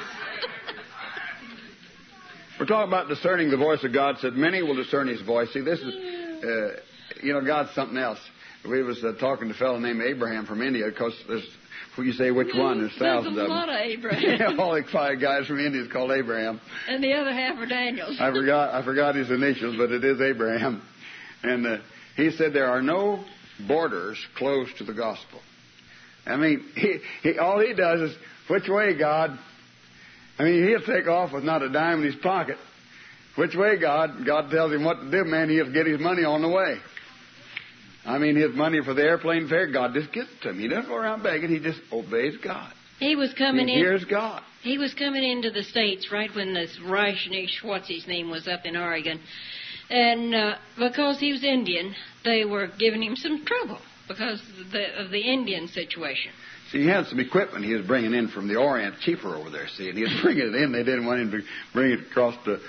We're talking about discerning the voice of God. Said many will discern His voice. See, this is, God's something else. We was talking to a fellow named Abraham from India, because you say which one? There's thousands of them. There's a lot of Abraham. Yeah, all the 5 guys from India is called Abraham. And the other half are Daniels. I forgot his initials, but it is Abraham. And he said there are no borders closed to the gospel. I mean, he all he does is, "Which way, God?" I mean, he'll take off with not a dime in his pocket. "Which way, God?" God tells him what to do, man. He'll get his money on the way. I mean, his money for the airplane fare, God just gives it to him. He doesn't go around begging. He just obeys God. He was coming in. Here's God. He was coming into the States right when this Reichnish, what's his name, was up in Oregon. And because he was Indian, they were giving him some trouble because of the Indian situation. See, he had some equipment he was bringing in from the Orient, cheaper over there, see, and he was bringing it in. They didn't want him to bring it across the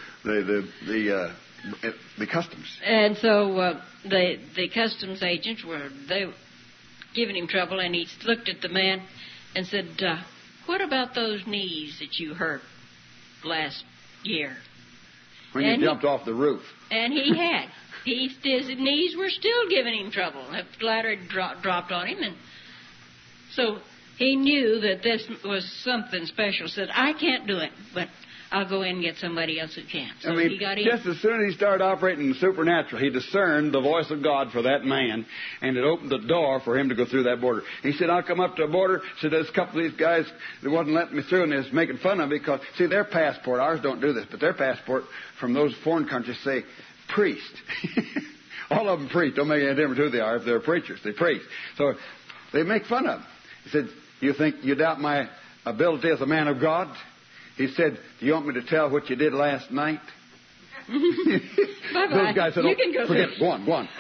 customs. And so the customs agents were giving him trouble, and he looked at the man and said, "What about those knees that you hurt last year?" When you jumped off the roof. And he had. His knees were still giving him trouble. The ladder had dropped on him, and so he knew that this was something special. Said, "I can't do it, but I'll go in and get somebody else who can." So he got in. Just as soon as he started operating in the supernatural, he discerned the voice of God for that man, and it opened the door for him to go through that border. He said, "I'll come up to a border." Said, "There's a couple of these guys that wasn't letting me through, and they was making fun of me because, see, their passport, ours don't do this, but their passport from those foreign countries say priest." All of them preach. Don't make any difference who they are. If they're preachers, they preach. So they make fun of him. He said, "You think you doubt my ability as a man of God?" He said, "Do you want me to tell what you did last night?" Bye-bye. Those guys said, "You can go forget it. Go on.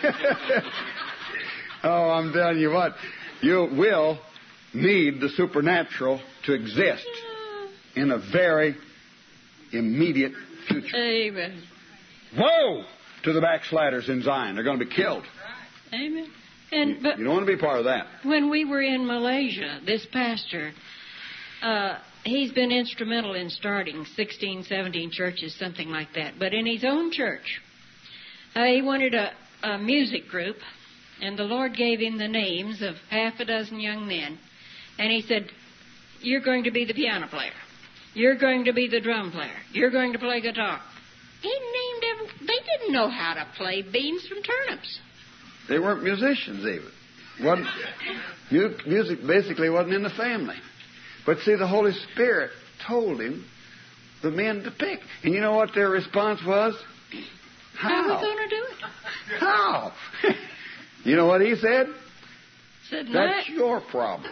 Oh, I'm telling you what. You will need the supernatural to exist in a very immediate future. Amen. Woe to the backsliders in Zion. They're going to be killed. Amen. But you don't want to be part of that. When we were in Malaysia, this pastor, he's been instrumental in starting 16, 17 churches, something like that. But in his own church, he wanted a music group, and the Lord gave him the names of half a dozen young men. And he said, "You're going to be the piano player. You're going to be the drum player. You're going to play guitar." He named they didn't know how to play beans from turnips. They weren't musicians even. Music basically wasn't in the family. But see, the Holy Spirit told him the men to pick. And you know what their response was? How? How are we going to do it? How? You know what he said? Said, "That's your problem.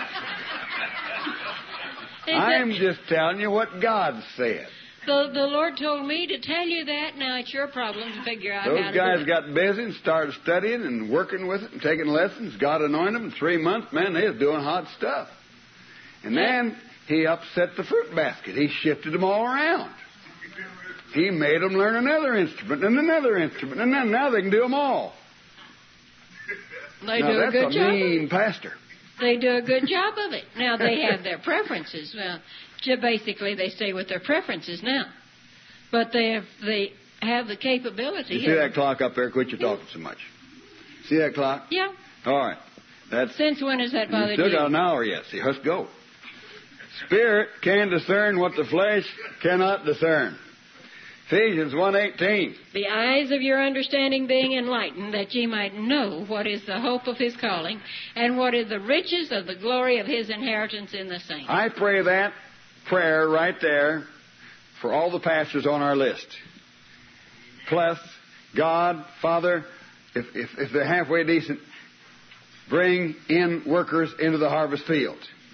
I'm just telling you what God said." The Lord told me to tell you that. Now it's your problem to figure out how to do it. Those guys got busy and started studying and working with it and taking lessons. God anointed them in 3 months. Man, they was doing hot stuff. And then he upset the fruit basket. He shifted them all around. He made them learn another instrument and another instrument. And then now they can do them all. They do a good job. That's a mean pastor. They do a good job of it. Now they have their preferences. Well, basically they stay with their preferences now. But they have the capability. You see that clock up there? Quit your talking so much. See that clock? Yeah. All right. Since when has that bothered you? Still got an hour yet. See, let's go. Spirit can discern what the flesh cannot discern. Ephesians 1:18. The eyes of your understanding being enlightened, that ye might know what is the hope of his calling, and what is the riches of the glory of his inheritance in the saints. I pray that prayer right there for all the pastors on our list. Plus, God, Father, if they're halfway decent, bring in workers into the harvest field.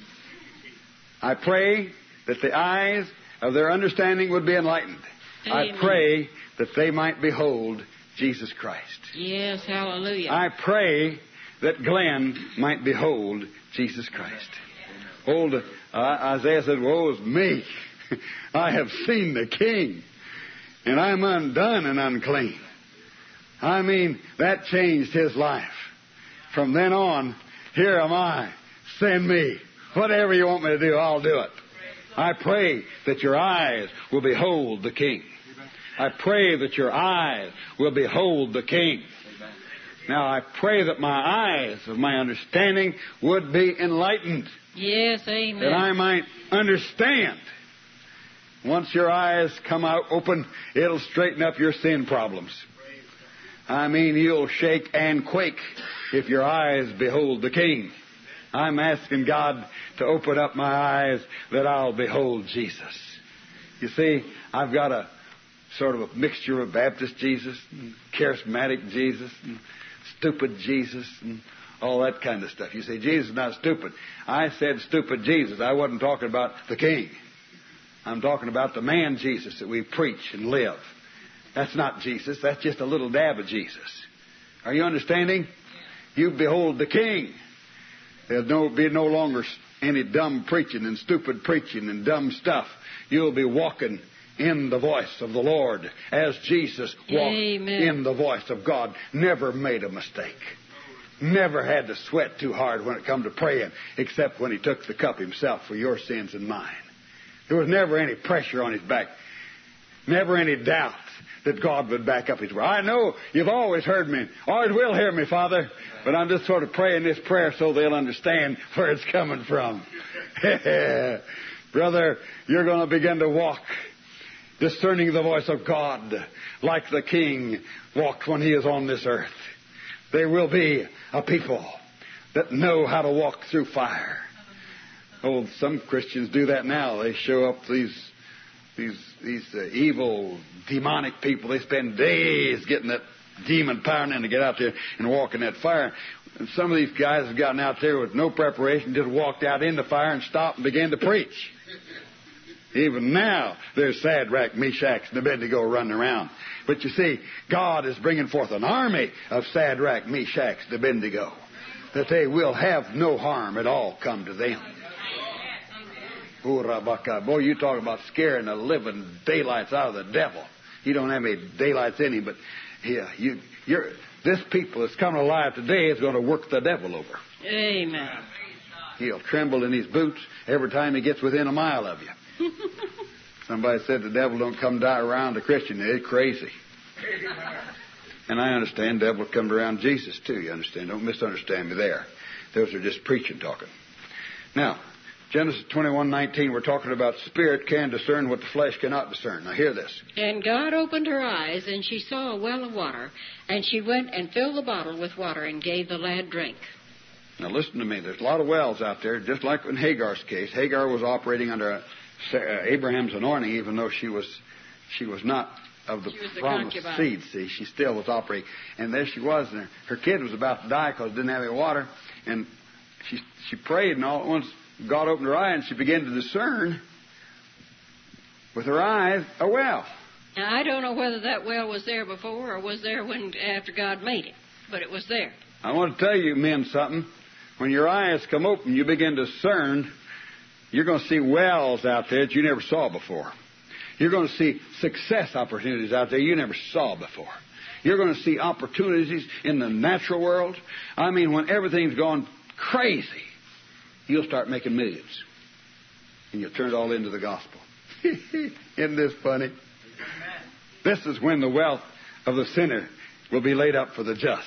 I pray that the eyes of their understanding would be enlightened. Amen. I pray that they might behold Jesus Christ. Yes, hallelujah. I pray that Glenn might behold Jesus Christ. Old Isaiah said, "Woe is me. I have seen the King, and I'm undone and unclean." I mean, that changed his life. From then on, here am I. Send me. Whatever you want me to do, I'll do it. I pray that your eyes will behold the King. I pray that your eyes will behold the King. Now, I pray that my eyes of my understanding would be enlightened. Yes, amen. That I might understand. Once your eyes come out open, it'll straighten up your sin problems. I mean, you'll shake and quake if your eyes behold the King. I'm asking God to open up my eyes that I'll behold Jesus. You see, I've got a sort of a mixture of Baptist Jesus, and charismatic Jesus, and stupid Jesus, and all that kind of stuff. You say, Jesus is not stupid. I said stupid Jesus. I wasn't talking about the King. I'm talking about the man Jesus that we preach and live. That's not Jesus. That's just a little dab of Jesus. Are you understanding? You behold the King. There'll be no longer any dumb preaching and stupid preaching and dumb stuff. You'll be walking in the voice of the Lord as Jesus walked in the voice of God. Never made a mistake. Never had to sweat too hard when it come to praying, except when he took the cup himself for your sins and mine. There was never any pressure on his back. Never any doubt that God would back up his word. I know you've always heard me, always will hear me, Father, but I'm just sort of praying this prayer so they'll understand where it's coming from. Brother, you're going to begin to walk discerning the voice of God like the King walked when he is on this earth. There will be a people that know how to walk through fire. Oh, some Christians do that now. They show up these evil, demonic people. They spend days getting that demon power and then to get out there and walk in that fire. And some of these guys have gotten out there with no preparation, just walked out in the fire and stopped and began to preach. Even now, there's Shadrach, Meshach, and Abednego running around. But you see, God is bringing forth an army of Shadrach, Meshach, and Abednego, that they will have no harm at all come to them. Boy, you talk about scaring the living daylights out of the devil. He don't have any daylights in him, but this people that's coming alive today is going to work the devil over. Amen. He'll tremble in his boots every time he gets within a mile of you. Somebody said the devil don't come around a Christian. They're crazy. And I understand the devil comes around Jesus too, you understand. Don't misunderstand me there. Those are just preaching talking. Now, Genesis 21:19, we're talking about spirit can discern what the flesh cannot discern. Now hear this. And God opened her eyes, and she saw a well of water, and she went and filled the bottle with water and gave the lad drink. Now listen to me. There's a lot of wells out there, just like in Hagar's case. Hagar was operating under Abraham's anointing, even though she was not of the promised seed. See, she still was operating. And there she was, and her kid was about to die because it didn't have any water. And she prayed, and all at once God opened her eye, and she began to discern with her eyes a well. Now, I don't know whether that well was there before or was there after God made it, but it was there. I want to tell you men something. When your eyes come open, you begin to discern. You're going to see wells out there that you never saw before. You're going to see success opportunities out there you never saw before. You're going to see opportunities in the natural world. I mean, when everything's gone crazy, you'll start making millions. And you'll turn it all into the gospel. Isn't this funny? This is when the wealth of the sinner will be laid up for the just.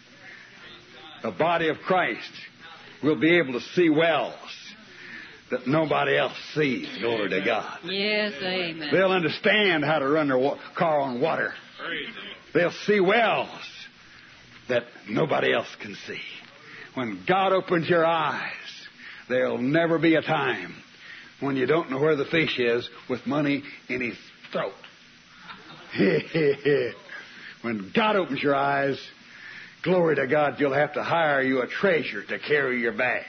The body of Christ will be able to see wells that nobody else sees. Glory to God. Yes, amen. They'll understand how to run their car on water. They'll see wells that nobody else can see. When God opens your eyes, there'll never be a time when you don't know where the fish is with money in his throat. When God opens your eyes, Glory to God, you'll have to hire you a treasure to carry your bag.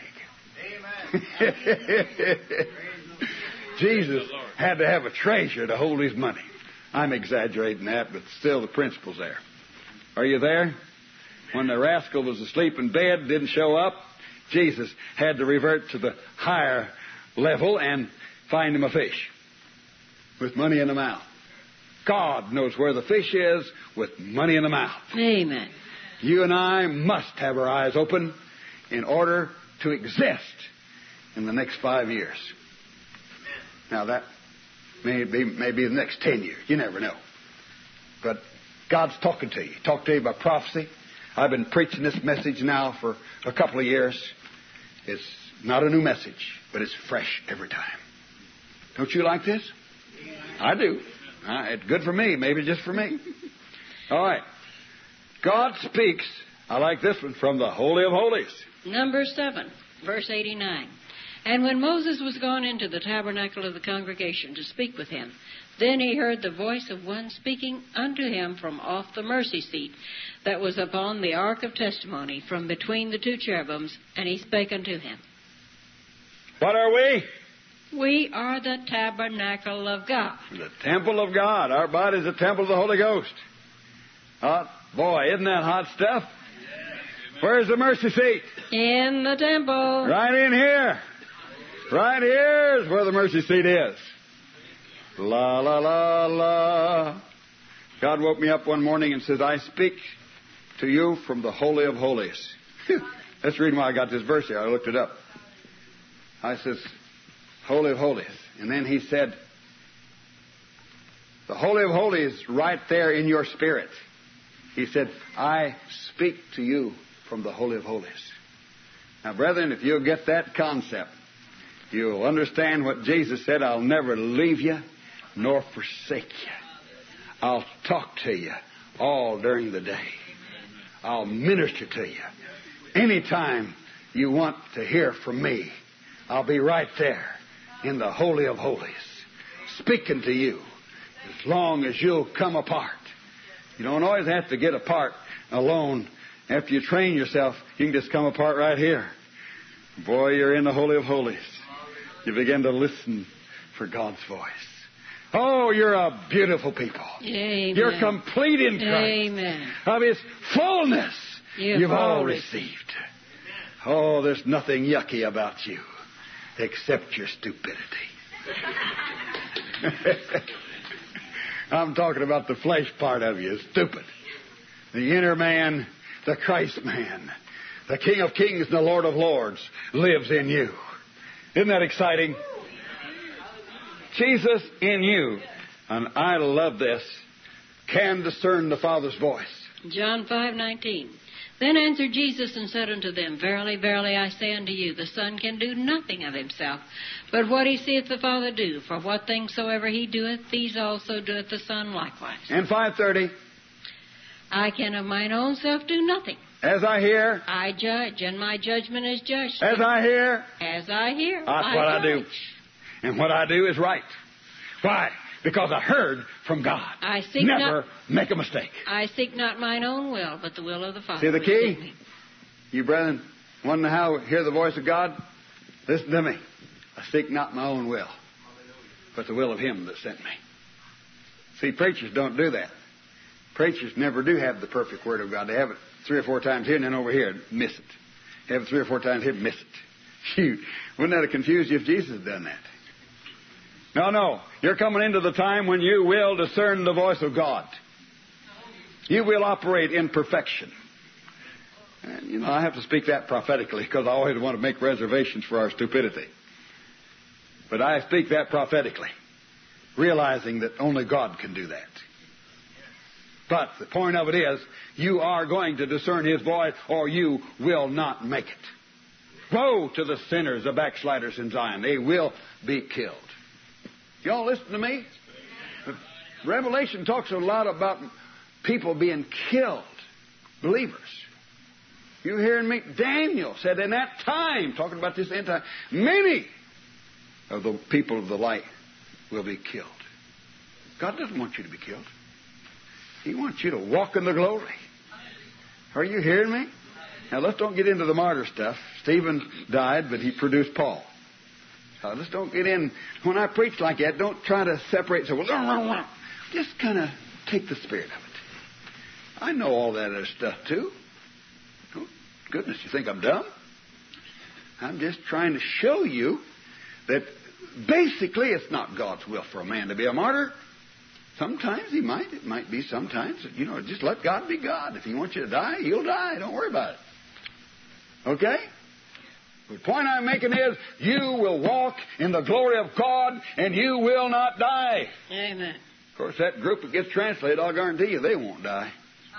Amen. Jesus had to have a treasure to hold his money. I'm exaggerating that, but still the principle's there. Are you there? When the rascal was asleep in bed, didn't show up, Jesus had to revert to the higher level and find him a fish with money in the mouth. God knows where the fish is with money in the mouth. Amen. You and I must have our eyes open in order to exist in the next 5 years. Now that may be the next 10 years. You never know. But God's talking to you. Talk to you by prophecy. I've been preaching this message now for a couple of years. It's not a new message, but it's fresh every time. Don't you like this? I do. It's good for me, maybe just for me. All right. God speaks, I like this one, from the Holy of Holies. Number 7, verse 89. And when Moses was gone into the tabernacle of the congregation to speak with him, then he heard the voice of one speaking unto him from off the mercy seat that was upon the ark of testimony from between the 2 cherubims, and he spake unto him. What are we? We are the tabernacle of God. The temple of God. Our body's the temple of the Holy Ghost. Boy, isn't that hot stuff? Where's the mercy seat? In the temple. Right in here. Right here is where the mercy seat is. La, la, la, la. God woke me up one morning and says, I speak to you from the Holy of Holies. That's the reason why I got this verse here. I looked it up. I says, Holy of Holies. And then he said, the Holy of Holies right there in your spirit. He said, I speak to you from the Holy of Holies. Now, brethren, if you'll get that concept, you'll understand what Jesus said, I'll never leave you nor forsake you. I'll talk to you all during the day. I'll minister to you. Anytime you want to hear from me, I'll be right there in the Holy of Holies, speaking to you as long as you'll come apart. You don't always have to get apart alone. After you train yourself, you can just come apart right here. Boy, you're in the Holy of Holies. You begin to listen for God's voice. Oh, you're a beautiful people. Amen. You're complete in Christ. Amen. Of His fullness you've all received. Oh, there's nothing yucky about you except your stupidity. I'm talking about the flesh part of you, stupid. The inner man, the Christ man, the King of Kings and the Lord of Lords lives in you. Isn't that exciting? Jesus in you, and I love this, can discern the Father's voice. John 5:19. Then answered Jesus and said unto them, Verily, verily, I say unto you, the Son can do nothing of himself, but what he seeth the Father do. For what things soever he doeth, these also doeth the Son likewise. And 5:30. I can of mine own self do nothing. As I hear. I judge, and my judgment is judged. As I hear. As I hear. That's what I do. And what I do is right. Why? Because I heard from God. I seek Never make a mistake. I seek not mine own will, but the will of the Father. See the key? You brethren, want to know how hear the voice of God? Listen to me. I seek not my own will, but the will of Him that sent me. See, preachers don't do that. Preachers never do have the perfect Word of God. They have it 3 or 4 times here and then over here, miss it. They have it 3 or 4 times here, miss it. Shoot, wouldn't that have confused you if Jesus had done that? No. You're coming into the time when you will discern the voice of God. You will operate in perfection. And, I have to speak that prophetically because I always want to make reservations for our stupidity. But I speak that prophetically, realizing that only God can do that. But the point of it is, you are going to discern His voice or you will not make it. Woe to the sinners, the backsliders in Zion. They will be killed. Y'all listen to me? Revelation talks a lot about people being killed. Believers. You hearing me? Daniel said in that time, talking about this end time, many of the people of the light will be killed. God doesn't want you to be killed. He wants you to walk in the glory. Are you hearing me? Now, let's don't get into the martyr stuff. Stephen died, but he produced Paul. Let's don't get in. When I preach like that, don't try to separate. So, just kind of take the spirit of it. I know all that other stuff, too. Oh, goodness, you think I'm dumb? I'm just trying to show you that basically it's not God's will for a man to be a martyr. Sometimes he might. It might be sometimes. Just let God be God. If he wants you to die, you'll die. Don't worry about it. Okay? The point I'm making is you will walk in the glory of God and you will not die. Amen. Of course, that group that gets translated, I'll guarantee you they won't die.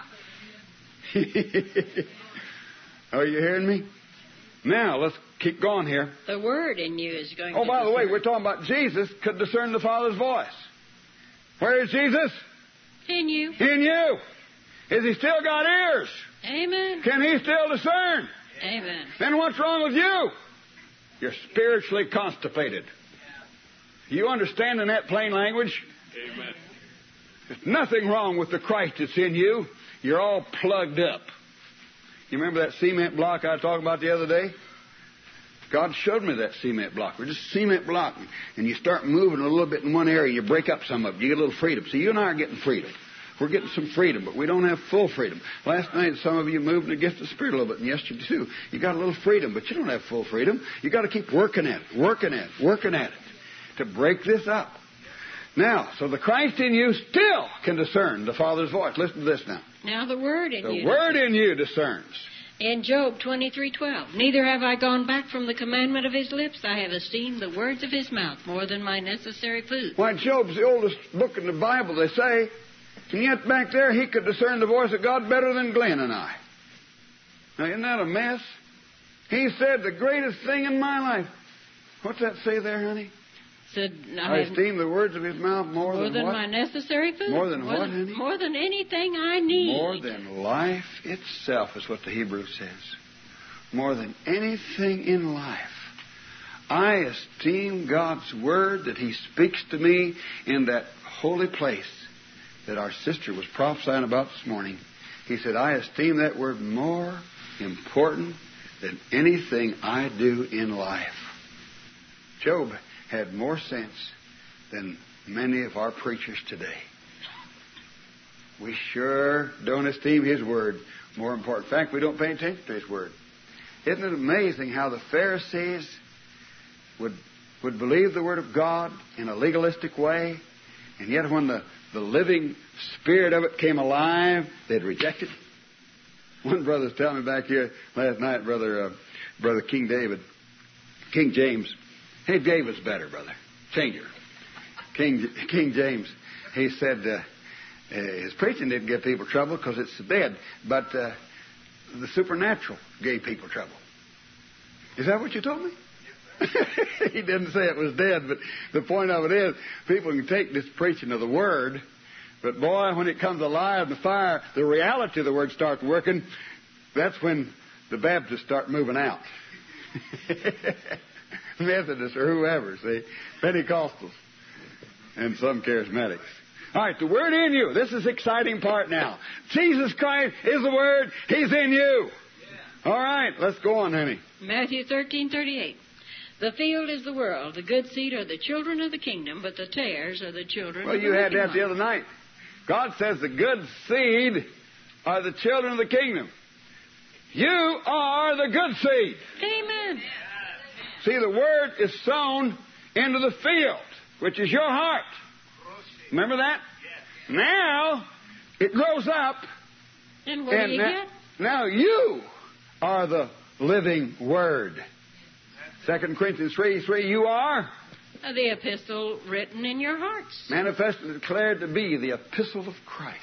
Are you hearing me? Now, let's keep going here. The word in you is going to... Oh, by the way, we're talking about Jesus could discern the Father's voice. Where is Jesus? In you. In you. Is he still got ears? Amen. Can he still discern? Amen. Then what's wrong with you? You're spiritually constipated. You understand in that plain language? Amen. There's nothing wrong with the Christ that's in you. You're all plugged up. You remember that cement block I was talking about the other day? God showed me that cement block. We're just a cement block. And you start moving a little bit in one area, you break up some of it. You get a little freedom. So you and I are getting freedom. We're getting some freedom, but we don't have full freedom. Last night, some of you moved in the gift of the Spirit a little bit, and yesterday too. You got a little freedom, but you don't have full freedom. You got to keep working at it to break this up. Now, so the Christ in you still can discern the Father's voice. Listen to this now. Now the word in you. The word in you discerns. In Job 23:12, neither have I gone back from the commandment of his lips. I have esteemed the words of his mouth more than my necessary food. Why, Job's the oldest book in the Bible, they say. And yet back there, he could discern the voice of God better than Glenn and I. Now, isn't that a mess? He said, the greatest thing in my life. What's that say there, honey? Said, I esteem the words of his mouth more than what? My necessary food. More than what, honey? More than anything I need. More than life itself is what the Hebrew says. More than anything in life. I esteem God's word that he speaks to me in that holy place that our sister was prophesying about this morning. He said, I esteem that word more important than anything I do in life. Job had more sense than many of our preachers today. We sure don't esteem his word more important. In fact, we don't pay attention to his word. Isn't it amazing how the Pharisees would believe the word of God in a legalistic way, and yet when the living spirit of it came alive, they'd reject it? One brother was telling me back here last night, Brother King James. Hey, David's better, brother. Changer. King James. He said his preaching didn't give people trouble because it's dead, but the supernatural gave people trouble. Is that what you told me? He didn't say it was dead, but the point of it is people can take this preaching of the Word, but boy, when it comes alive in the fire, the reality of the Word starts working. That's when the Baptists start moving out. Methodists or whoever, see, Pentecostals and some charismatics. All right, the word in you. This is the exciting part now. Jesus Christ is the word. He's in you. All right, let's go on, honey. Matthew 13:38. The field is the world. The good seed are the children of the kingdom, but the tares are the children of the Well, you had that one. the other night. God says the good seed are the children of the kingdom. You are the good seed. Amen. See, the word is sown into the field, which is your heart. Remember that? Now, it grows up. And what do you get? Now you are the living word. 2 Corinthians 3:3, you are The epistle written in your hearts. manifested and declared to be the epistle of Christ.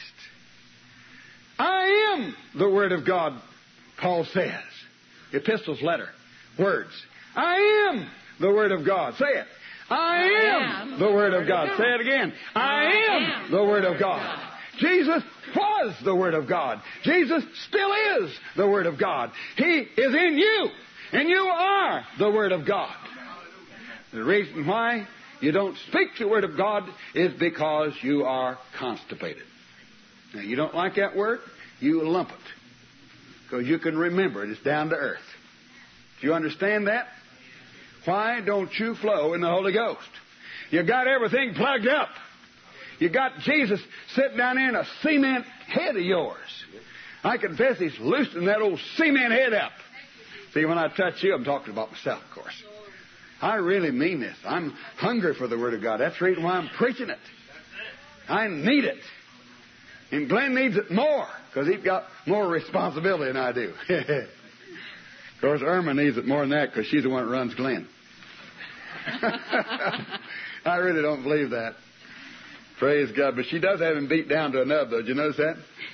I am the word of God, Paul says. Epistles, letter, words. I am the word of God. Say it. I am the word of God. Say it again. I am the word of God. Jesus was the word of God. Jesus still is the word of God. He is in you, and you are the word of God. The reason why you don't speak the word of God is because you are constipated. Now, you don't like that word? You lump it. because you can remember it. It's down to earth. Do you understand that? Why don't you flow in the Holy Ghost? You got everything plugged up. You got Jesus sitting down there in a cement head of yours. I confess He's loosening that old cement head up. See, when I touch you, I'm talking about myself, of course. I really mean this. I'm hungry for the Word of God. That's the reason why I'm preaching it. I need it. And Glenn needs it more, because he's got more responsibility than I do. Of course, Irma needs it more than that, because she's the one that runs Glenn. I really don't believe that. Praise God. But she does have him beat down to a nub, though. Did you notice that?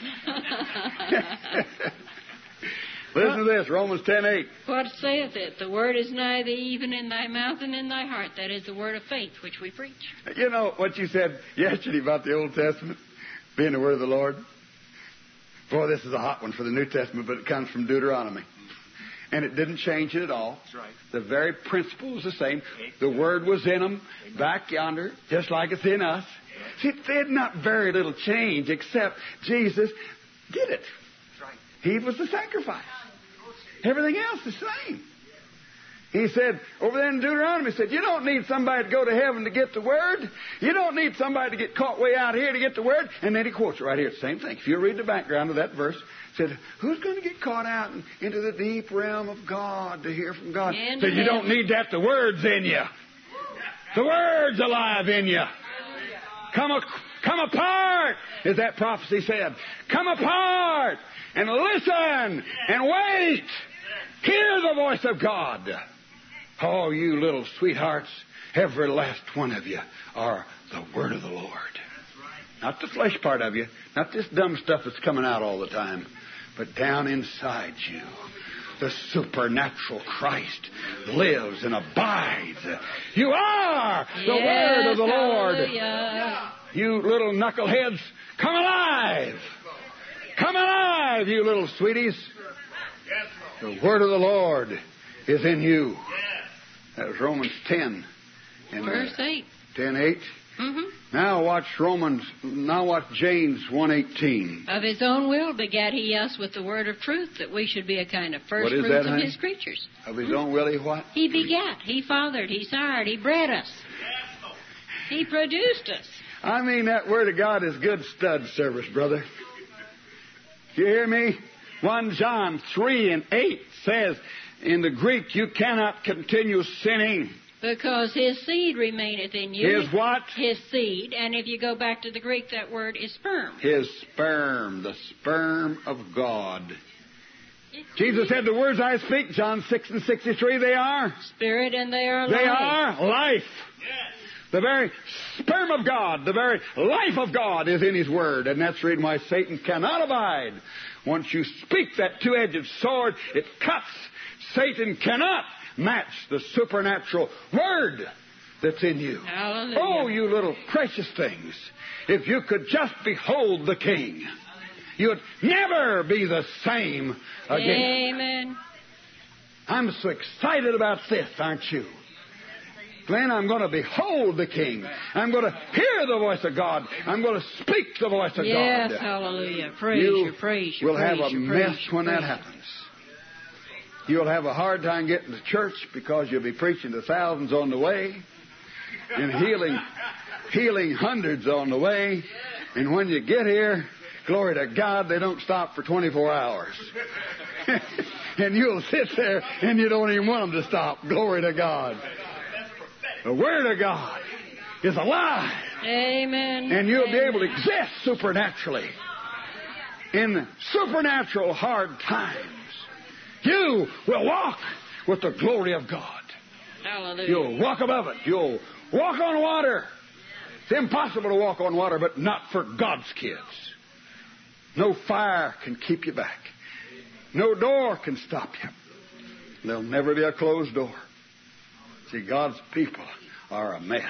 Listen to this, Romans 10:8. What saith it? The word is nigh thee, even in thy mouth and in thy heart. That is the word of faith which we preach. You know what you said yesterday about the Old Testament being the word of the Lord? Boy, this is a hot one for the New Testament, but it comes from Deuteronomy. And it didn't change it at all. That's right. The very principle was the same. The Word was in them, back yonder, just like it's in us. See, they had not very little change, except Jesus did it. That's right. He was the sacrifice. Everything else the same. He said, over there in Deuteronomy, he said, you don't need somebody to go to heaven to get the Word. You don't need somebody to get caught way out here to get the Word. And then he quotes it right here. Same thing. If you read the background of that verse, said, who's going to get caught out into the deep realm of God to hear from God? Said, you don't need that. The Word's in you. The Word's alive in you. Come apart, as that prophecy said. Come apart and listen and wait. Hear the voice of God. Oh, you little sweethearts, every last one of you are the Word of the Lord. Not the flesh part of you, not this dumb stuff that's coming out all the time, but down inside you, the supernatural Christ lives and abides. You are the Word of the Lord. Hallelujah. You little knuckleheads, come alive. Come alive, you little sweeties. The Word of the Lord is in you. That was Romans 10. Verse 8. 10:8. Mm-hmm. Now watch James 1:18. Of His own will begat He us with the word of truth, that we should be a kind of first What is fruits that, of honey? His creatures. Of His own will He what? He begat, He fathered, He sired, He bred us. He produced us. I mean, that Word of God is good stud service, brother. You hear me? 1 John 3:8 says, in the Greek, you cannot continue sinning. Because His seed remaineth in you. His what? His seed. And if you go back to the Greek, that word is sperm. His sperm, the sperm of God. Jesus said, the words I speak, John 6:63, they are Spirit, and they are They life. are life. The very sperm of God, the very life of God is in His Word. And that's the reason why Satan cannot abide. Once you speak that two-edged sword, it cuts. Satan cannot match the supernatural Word that's in you. Hallelujah. Oh, you little precious things. If you could just behold the King, you'd never be the same again. Amen. I'm so excited about this, aren't you? Glenn, I'm going to behold the King. I'm going to hear the voice of God. I'm going to speak the voice of Yes, God. hallelujah. Praise You you, praise you. will have praise a you, mess praise you, when that praise you. happens. You'll have a hard time getting to church because you'll be preaching to thousands on the way and healing hundreds on the way. And when you get here, glory to God, they don't stop for 24 hours. And you'll sit there and you don't even want them to stop. Glory to God. The Word of God is alive. Amen. And you'll be Amen. able to exist supernaturally in supernatural hard times. You will walk with the glory of God. Hallelujah. You'll walk above it. You'll walk on water. It's impossible to walk on water, but not for God's kids. No fire can keep you back. No door can stop you. There'll never be a closed door. See, God's people are a mess.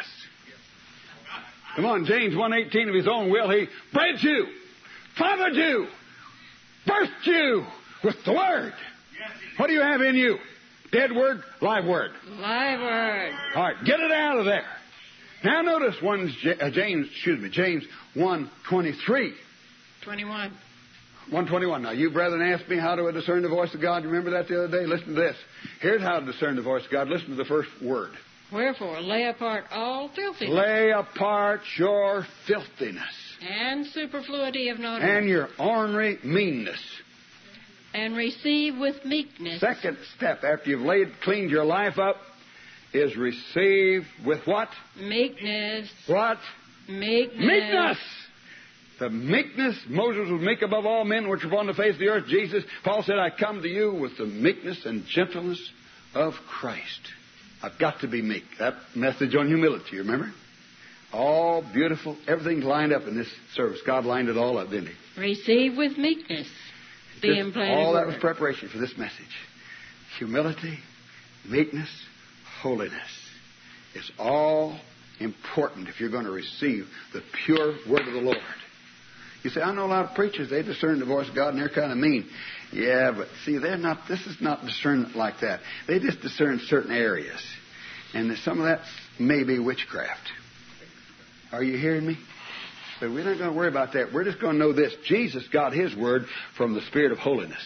Come on, James 1:18, of His own will, He bred you, fathered you, birthed you with the Word. What do you have in you? Dead Word, live Word. Live word. All right, get it out of there. Now notice James 1:23. 21. 121. Now, you brethren asked me how do I discern the voice of God. You remember that the other day? Listen to this. Here's how to discern the voice of God. Listen to the first word. Wherefore, lay apart all filthiness. Lay apart your filthiness. And superfluity of naughtiness. And your ornery meanness. And receive with meekness. Second step after you've cleaned your life up is receive with what? Meekness. What? Meekness. Meekness. The meekness, Moses was meek above all men which are upon the face of the earth. Jesus, Paul said, I come to you with the meekness and gentleness of Christ. I've got to be meek. That message on humility, remember? All beautiful. Everything's lined up in this service. God lined it all up, didn't He? Receive with meekness the implanted all that word. was preparation for this message. Humility, meekness, holiness. It's all important if you're going to receive the pure word of the Lord. You say, I know a lot of preachers, they discern the voice of God and they're kind of mean. Yeah, but see, this is not discernment like that. They just discern certain areas. And some of that may be witchcraft. Are you hearing me? But we're not going to worry about that. We're just going to know this. Jesus got His word from the Spirit of holiness.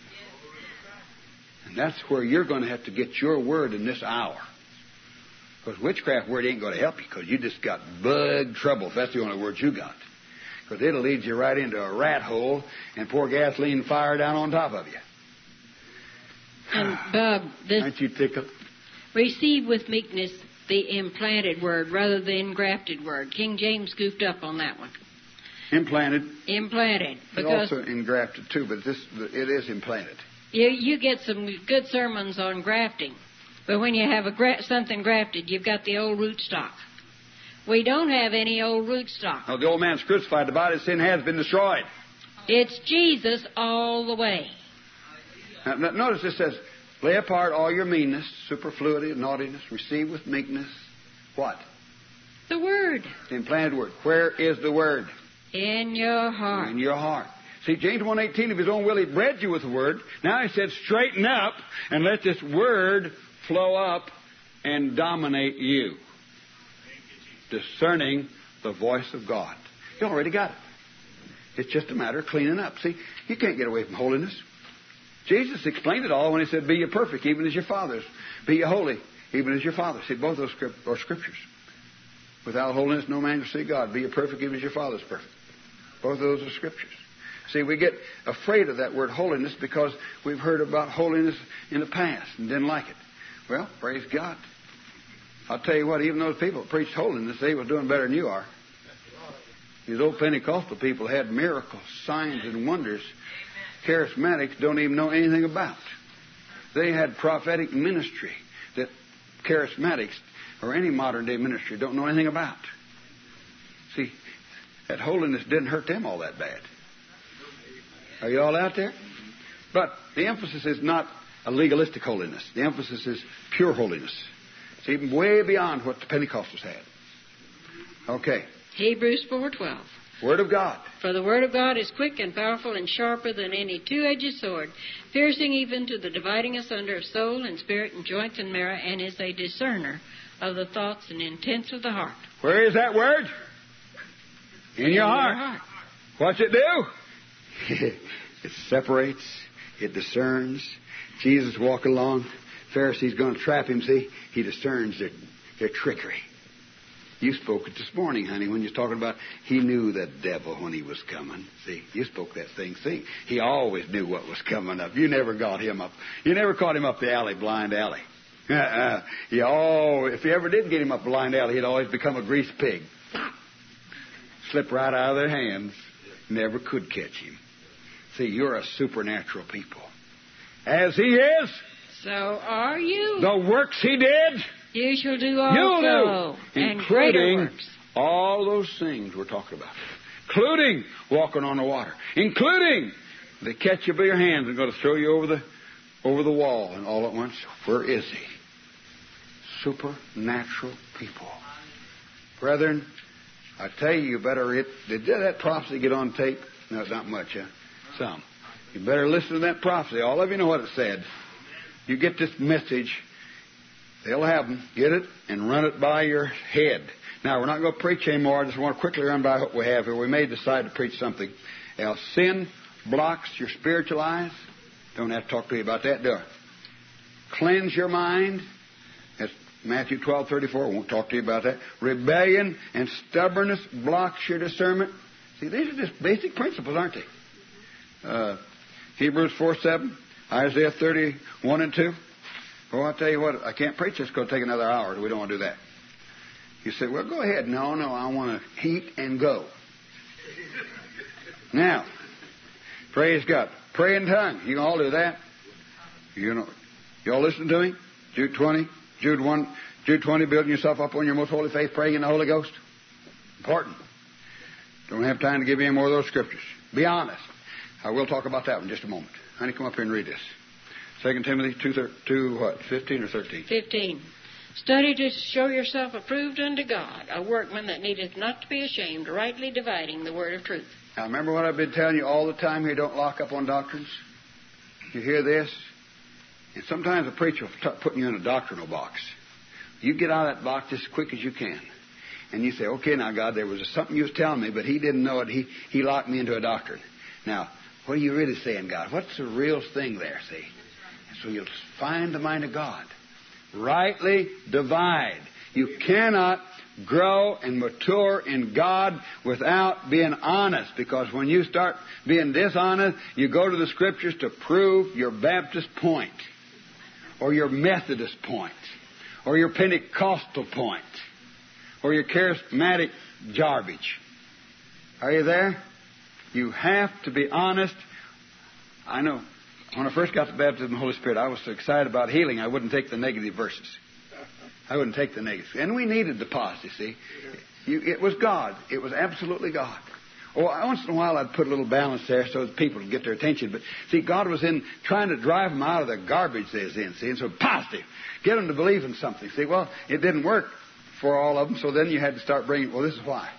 And that's where you're going to have to get your word in this hour. Because witchcraft word ain't going to help you because you just got bug trouble if that's the only word you got. Because it'll lead you right into a rat hole and pour gasoline fire down on top of you. And Bob, this Aren't you tickled? receive with meekness the implanted word rather than engrafted word. King James goofed up on that one. Implanted. Implanted. It's Because also engrafted too, but it is implanted. you get some good sermons on grafting. But when you have something grafted, you've got the old rootstock. We don't have any old rootstock. Now, the old man's crucified. The body of sin has been destroyed. It's Jesus all the way. Now, notice it says, lay apart all your meanness, superfluity, naughtiness, receive with meekness. What? The Word. The implanted word. Where is the word? In your heart. In your heart. See, James 1:18, of his own will, He bred you with the word. Now He said, straighten up and let this word flow up and dominate you. Discerning the voice of God. You already got it. It's just a matter of cleaning up. See, you can't get away from holiness. Jesus explained it all when He said, be ye perfect, even as your fathers. Be ye holy, even as your fathers. See, both those are scriptures. Without holiness, no man can see God. Be ye perfect, even as your Father is perfect. Both of those are scriptures. See, we get afraid of that word holiness because we've heard about holiness in the past and didn't like it. Well, praise God. I'll tell you what, even those people that preached holiness, they were doing better than you are. These old Pentecostal people had miracles, signs, and wonders. Charismatics don't even know anything about. They had prophetic ministry that charismatics or any modern day ministry don't know anything about. See, that holiness didn't hurt them all that bad. Are you all out there? But the emphasis is not a legalistic holiness. The emphasis is pure holiness. It's even way beyond what the Pentecostals had. Okay. Hebrews 4:12. Word of God. For the Word of God is quick and powerful and sharper than any two-edged sword, piercing even to the dividing asunder of soul and spirit and joints and marrow, and is a discerner of the thoughts and intents of the heart. Where is that word? In your heart. What's it do? It separates. It discerns. Jesus walking along. Pharisees going to trap Him, see? He discerns their trickery. You spoke it this morning, honey, when you was talking about He knew the devil when he was coming. See, you spoke that thing. See, He always knew what was coming up. You never got Him up. You never caught Him up the alley, blind alley. If you ever did get Him up blind alley, He'd always become a greased pig. Slip right out of their hands. Never could catch Him. See, you're a supernatural people. As He is. So are you. The works He did. You shall do also. You'll do. And greater Including works. all those things we're talking about. Including walking on the water. Including they catch you by your hands and going to throw you over the wall. And all at once, where is He? Supernatural people. Brethren, I tell you, did that prophecy get on tape? No, not much, huh? Some. You better listen to that prophecy. All of you know what it said. You get this message, they'll have them. Get it and run it by your head. Now, we're not going to preach anymore. I just want to quickly run by what we have here. We may decide to preach something else. Sin blocks your spiritual eyes. Don't have to talk to you about that, do I? Cleanse your mind. That's Matthew 12:34. Won't talk to you about that. Rebellion and stubbornness blocks your discernment. See, these are just basic principles, aren't they? Hebrews 4:7, Isaiah 31:2. Well, I'll tell you what, I can't preach this. It's going to take another hour. We don't want to do that. You say, well, go ahead. No, I want to heat and go. Now, praise God. Pray in tongues. You can all do that. You know, you all listen to me? Jude 20, Jude 1, Jude 20, building yourself up on your most holy faith, praying in the Holy Ghost. Important. Don't have time to give you any more of those scriptures. Be honest. I will talk about that in just a moment. Honey, come up here and read this. 2 Timothy 2:15 or 13? 15. Study to show yourself approved unto God, a workman that needeth not to be ashamed, rightly dividing the word of truth. Now, remember what I've been telling you all the time here, don't lock up on doctrines? You hear this? And sometimes a preacher will start putting you in a doctrinal box. You get out of that box just as quick as you can. And you say, okay, now, God, there was something you was telling me, but he didn't know it. He locked me into a doctrine. Now, what are you really saying, God? What's the real thing there, see? And so you'll find the mind of God. Rightly divide. You cannot grow and mature in God without being honest, because when you start being dishonest, you go to the Scriptures to prove your Baptist point, or your Methodist point, or your Pentecostal point, or your charismatic garbage. Are you there? You have to be honest. I know. When I first got the baptism of the Holy Spirit, I was so excited about healing, I wouldn't take the negative verses. I wouldn't take the negative. And we needed the positive, see. It was God. It was absolutely God. Oh, once in a while I'd put a little balance there so that people would get their attention. But, see, God was in trying to drive them out of the garbage they was in, see. And so positive. Get them to believe in something, see. Well, it didn't work for all of them, so then you had to start bringing, well, this is why.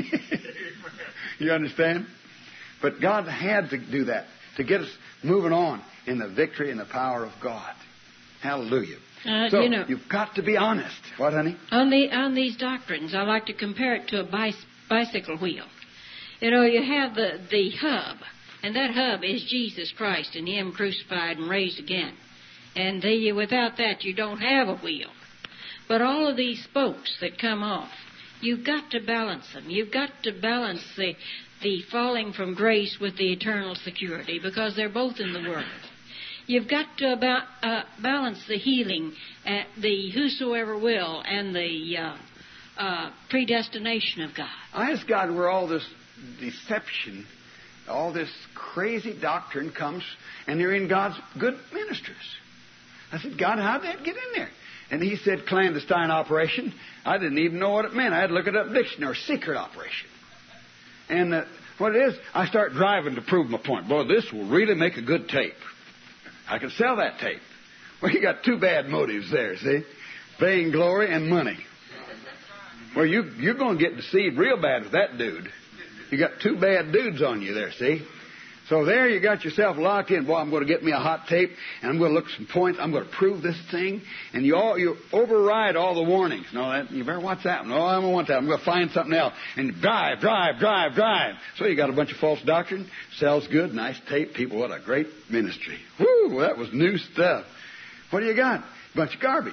You understand? But God had to do that to get us moving on in the victory and the power of God. Hallelujah. So, you've got to be honest. What, honey? On these doctrines, I like to compare it to a bicycle wheel. You know, you have the hub, and that hub is Jesus Christ and Him crucified and raised again. And without that, you don't have a wheel. But all of these spokes that come off, you've got to balance them. You've got to balance the falling from grace with the eternal security, because they're both in the Word. You've got to balance the healing, the whosoever will, and the predestination of God. I ask God where all this deception, all this crazy doctrine comes, and they're in God's good ministers. I said, God, how'd that get in there? And He said, clandestine operation. I didn't even know what it meant. I had to look it up in the dictionary. Secret operation. And what it is, I start driving to prove my point. Boy, this will really make a good tape. I can sell that tape. Well, you got two bad motives there, see? Vain glory and money. Well, you're going to get deceived real bad with that dude. You got two bad dudes on you there, see? So there you got yourself locked in. Boy, I'm going to get me a hot tape, and I'm going to look at some points. I'm going to prove this thing. And you override all the warnings. No, you better watch that one. No, I don't want that. I'm going to find something else. And drive. So you got a bunch of false doctrine. Sells good, nice tape. People, what a great ministry. Whoo, that was new stuff. What do you got? A bunch of garbage.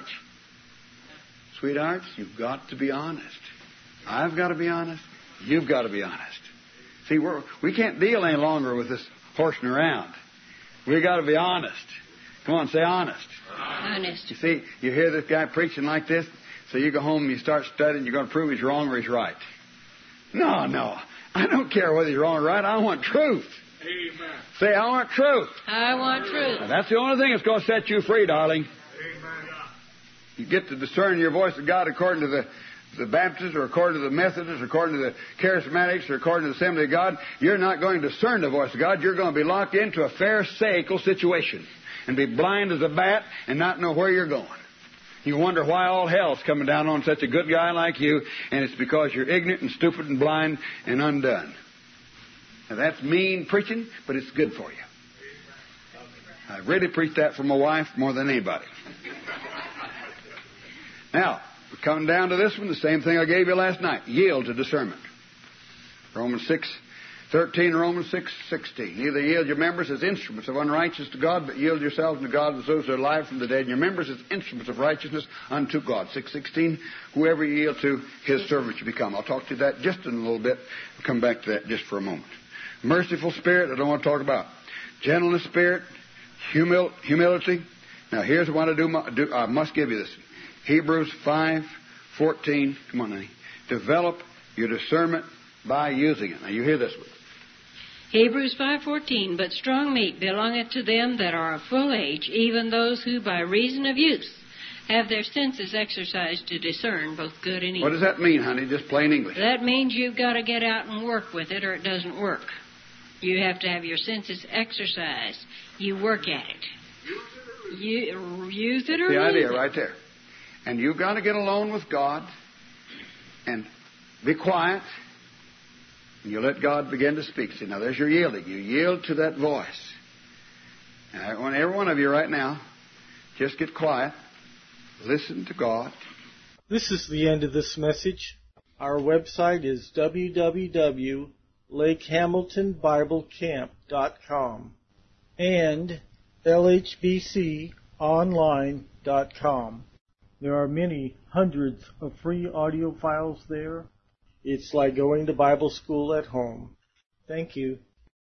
Sweethearts, you've got to be honest. I've got to be honest. You've got to be honest. See, we can't deal any longer with this horsing around. We've got to be honest. Come on, say honest. Honest. You see, you hear this guy preaching like this, so you go home and you start studying, you're going to prove he's wrong or he's right. No. I don't care whether he's wrong or right. I want truth. Amen. Say, I want truth. I want truth. Now, that's the only thing that's going to set you free, darling. Amen. You get to discern your voice of God according to the Baptists, or according to the Methodists, or according to the Charismatics, or according to the Assembly of God. You're not going to discern the voice of God. You're going to be locked into a pharisaical situation and be blind as a bat and not know where you're going. You wonder why all hell's coming down on such a good guy like you, and it's because you're ignorant and stupid and blind and undone. Now, that's mean preaching, but it's good for you. I really preach that for my wife more than anybody. Now, we're coming down to this one, the same thing I gave you last night. Yield to discernment. Romans 6, 13, Romans 6:16. Neither yield your members as instruments of unrighteousness to God, but yield yourselves to God as those who are alive from the dead, and your members as instruments of righteousness unto God. 6:16, whoever you yield to, his servant you become. I'll talk to you that just in a little bit. I'll come back to that just for a moment. Merciful spirit, I don't want to talk about. Gentleness spirit, humility. Now here's what I must give you this. Hebrews 5:14. Come on, honey. Develop your discernment by using it. Now you hear this one. Hebrews 5:14, but strong meat belongeth to them that are of full age, even those who by reason of use have their senses exercised to discern both good and evil. What does that mean, honey? Just plain English. That means you've got to get out and work with it or it doesn't work. You have to have your senses exercised. You work at it. You use it or the lose idea it. right there. And you've got to get alone with God and be quiet. And you let God begin to speak. See, now there's your yielding. You yield to that voice. And I want every one of you right now, just get quiet. Listen to God. This is the end of this message. Our website is www.lakehamiltonbiblecamp.com and lhbconline.com. There are many hundreds of free audio files there. It's like going to Bible school at home. Thank you.